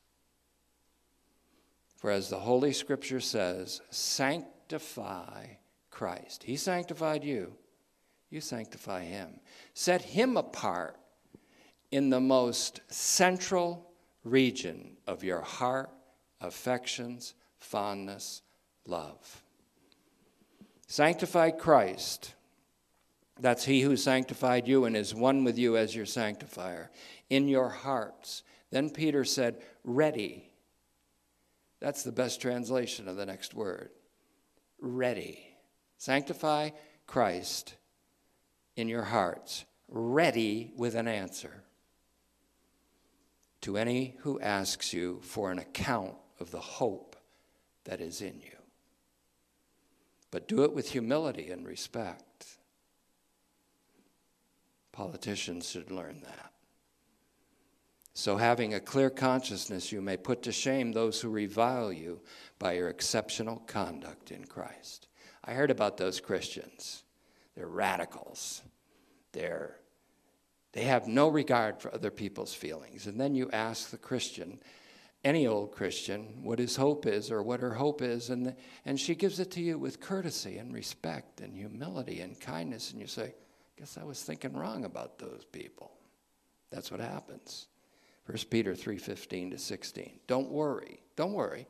A: For as the Holy Scripture says, sanctify Christ. He sanctified you. You sanctify him. Set him apart in the most central region of your heart, affections, fondness, love. Sanctify Christ. That's he who sanctified you and is one with you as your sanctifier. In your hearts. Then Peter said, ready. That's the best translation of the next word. Ready. Sanctify Christ in your hearts. Ready with an answer to any who asks you for an account of the hope that is in you. But do it with humility and respect. Politicians should learn that. So having a clear consciousness, you may put to shame those who revile you by your exceptional conduct in Christ. I heard about those Christians. They're radicals. They're, they have no regard for other people's feelings. And then you ask the Christian, any old Christian, what his hope is or what her hope is, and, the, and she gives it to you with courtesy and respect and humility and kindness, and you say, guess I was thinking wrong about those people. That's what happens. First Peter three fifteen to sixteen. Don't worry. Don't worry.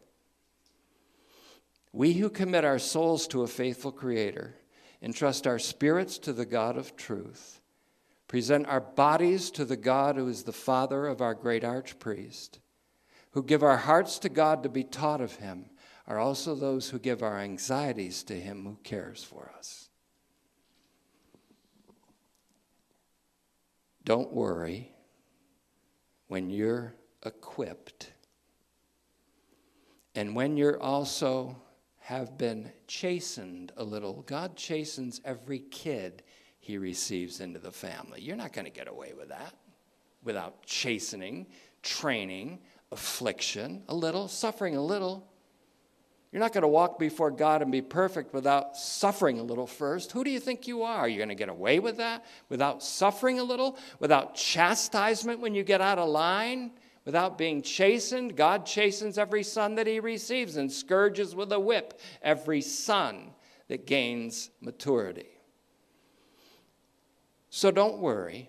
A: We who commit our souls to a faithful Creator, entrust our spirits to the God of truth, present our bodies to the God who is the Father of our great archpriest, who give our hearts to God to be taught of him, are also those who give our anxieties to him who cares for us. Don't worry when you're equipped and when you're also have been chastened a little. God chastens every kid he receives into the family. You're not going to get away with that without chastening, training, affliction, a little, suffering a little. You're not going to walk before God and be perfect without suffering a little first. Who do you think you are? You're going to get away with that without suffering a little, without chastisement when you get out of line, without being chastened? God chastens every son that he receives and scourges with a whip every son that gains maturity. So don't worry.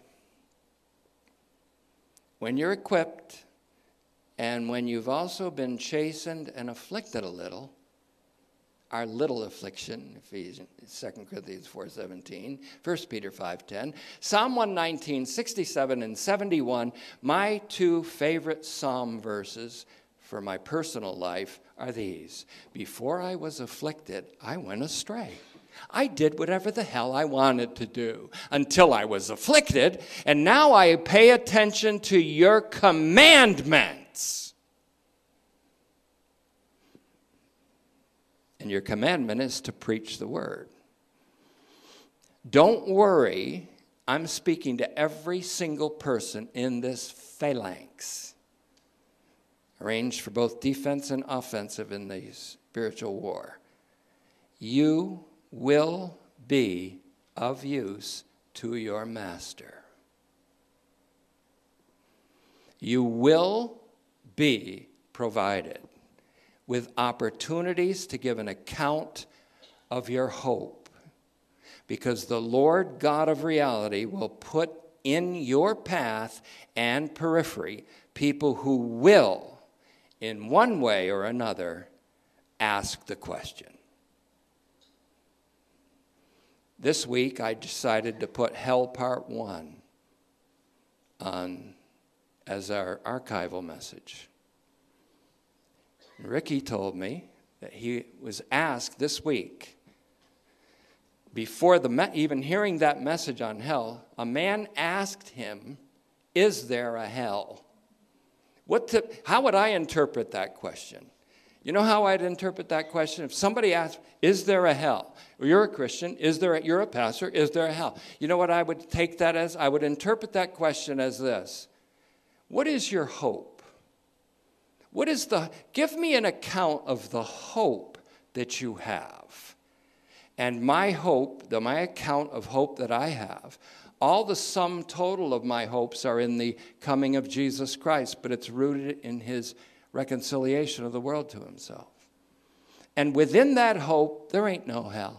A: When you're equipped, and when you've also been chastened and afflicted a little, our little affliction, Ephesians, Second Corinthians four seventeen, First Peter five ten, Psalm one nineteen, sixty-seven and seventy-one, my two favorite psalm verses for my personal life are these. Before I was afflicted, I went astray. I did whatever the hell I wanted to do until I was afflicted, and now I pay attention to your commandments. And your commandment is to preach the word. Don't worry, I'm speaking to every single person in this phalanx, arranged for both defense and offensive in the spiritual war. You will be of use to your master. You will be provided with opportunities to give an account of your hope. because the Lord God of reality will put in your path and periphery people who will, in one way or another, ask the question. This week, I decided to put Hell Part One on as our archival message. Ricky told me that he was asked this week, before the me- even hearing that message on hell, a man asked him, "Is there a hell?" What to, how would I interpret that question? You know how I'd interpret that question? If somebody asked, "Is there a hell?" Well, you're a Christian. Is there? A, you're a pastor. Is there a hell? You know what I would take that as? I would interpret that question as this: what is your hope? What is the? Give me an account of the hope that you have. And my hope, the my account of hope that I have, all the sum total of my hopes are in the coming of Jesus Christ, but it's rooted in his reconciliation of the world to himself. And within that hope, there ain't no hell.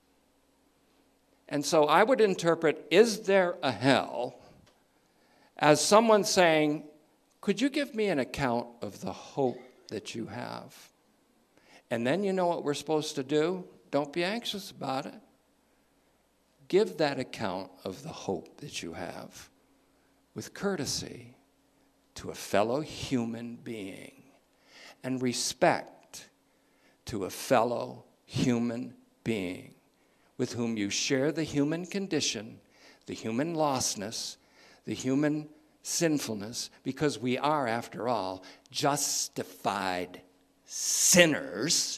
A: And so I would interpret, is there a hell, as someone saying, could you give me an account of the hope that you have? And then you know what we're supposed to do? Don't be anxious about it. Give that account of the hope that you have with courtesy to a fellow human being, and respect to a fellow human being with whom you share the human condition, the human lostness, the human sinfulness, because we are, after all, justified sinners,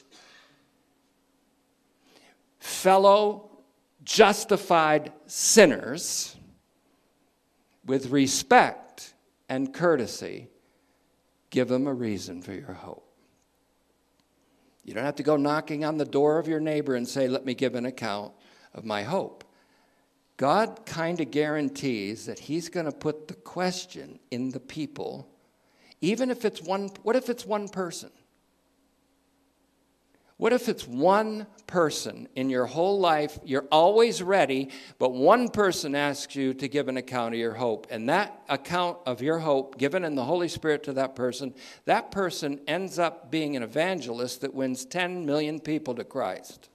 A: fellow justified sinners, with respect and courtesy. Give them a reason for your hope. You don't have to go knocking on the door of your neighbor and say, let me give an account of my hope. God kind of guarantees that he's going to put the question in the people, even if it's one, what if it's one person? What if it's one person in your whole life, you're always ready, but one person asks you to give an account of your hope, and that account of your hope given in the Holy Spirit to that person, that person ends up being an evangelist that wins ten million people to Christ.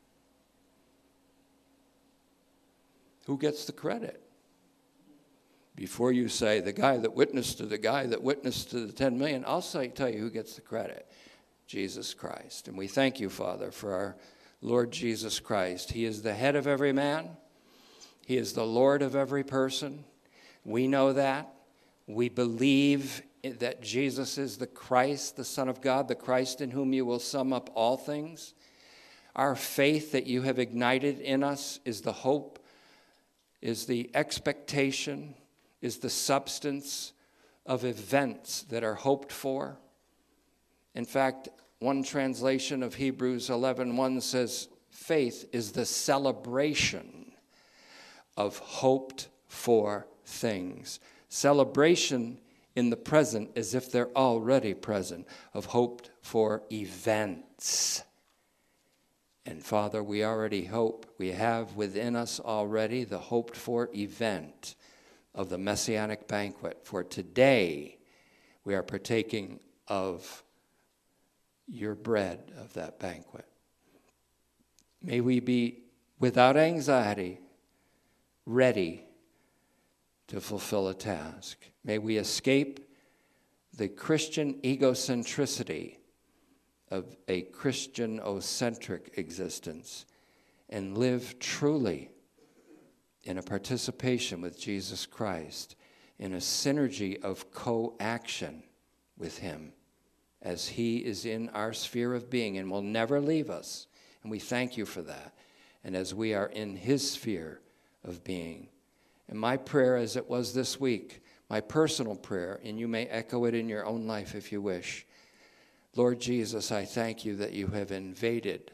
A: Who gets the credit? Before you say the guy that witnessed to the guy that witnessed to the ten million, I'll say, tell you who gets the credit. Jesus Christ. And we thank you, Father, for our Lord Jesus Christ. He is the head of every man. He is the Lord of every person. We know that. We believe that Jesus is the Christ, the Son of God, the Christ in whom you will sum up all things. Our faith that you have ignited in us is the hope, is the expectation, is the substance of events that are hoped for. In fact, one translation of Hebrews eleven one says, faith is the celebration of hoped for things. Celebration in the present as if they're already present, of hoped for events. And Father, we already hope, we have within us already the hoped for event of the Messianic banquet. For today, we are partaking of your bread of that banquet. May we be without anxiety, ready to fulfill a task. May we escape the Christian egocentricity of a Christian-ocentric existence and live truly in a participation with Jesus Christ, in a synergy of co-action with him, as he is in our sphere of being and will never leave us. And we thank you for that. And as we are in his sphere of being. And my prayer, as it was this week, my personal prayer, and you may echo it in your own life if you wish. Lord Jesus, I thank you that you have invaded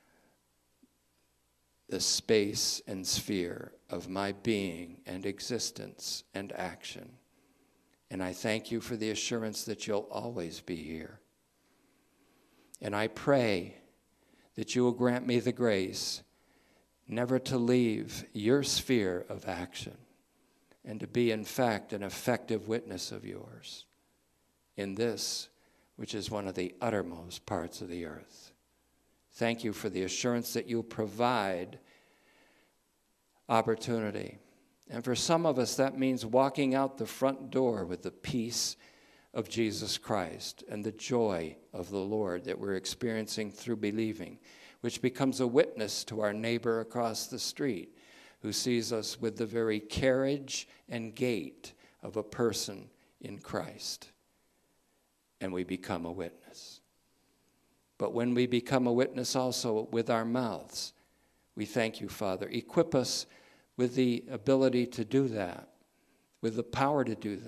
A: the space and sphere of my being and existence and action. And I thank you for the assurance that you'll always be here. And I pray that you will grant me the grace never to leave your sphere of action, and to be, in fact, an effective witness of yours in this, which is one of the uttermost parts of the earth. Thank you for the assurance that you provide opportunity. And for some of us, that means walking out the front door with the peace of Jesus Christ and the joy of the Lord that we're experiencing through believing, which becomes a witness to our neighbor across the street who sees us with the very carriage and gait of a person in Christ. And we become a witness. But when we become a witness also with our mouths, we thank you, Father. Equip us with the ability to do that, with the power to do that.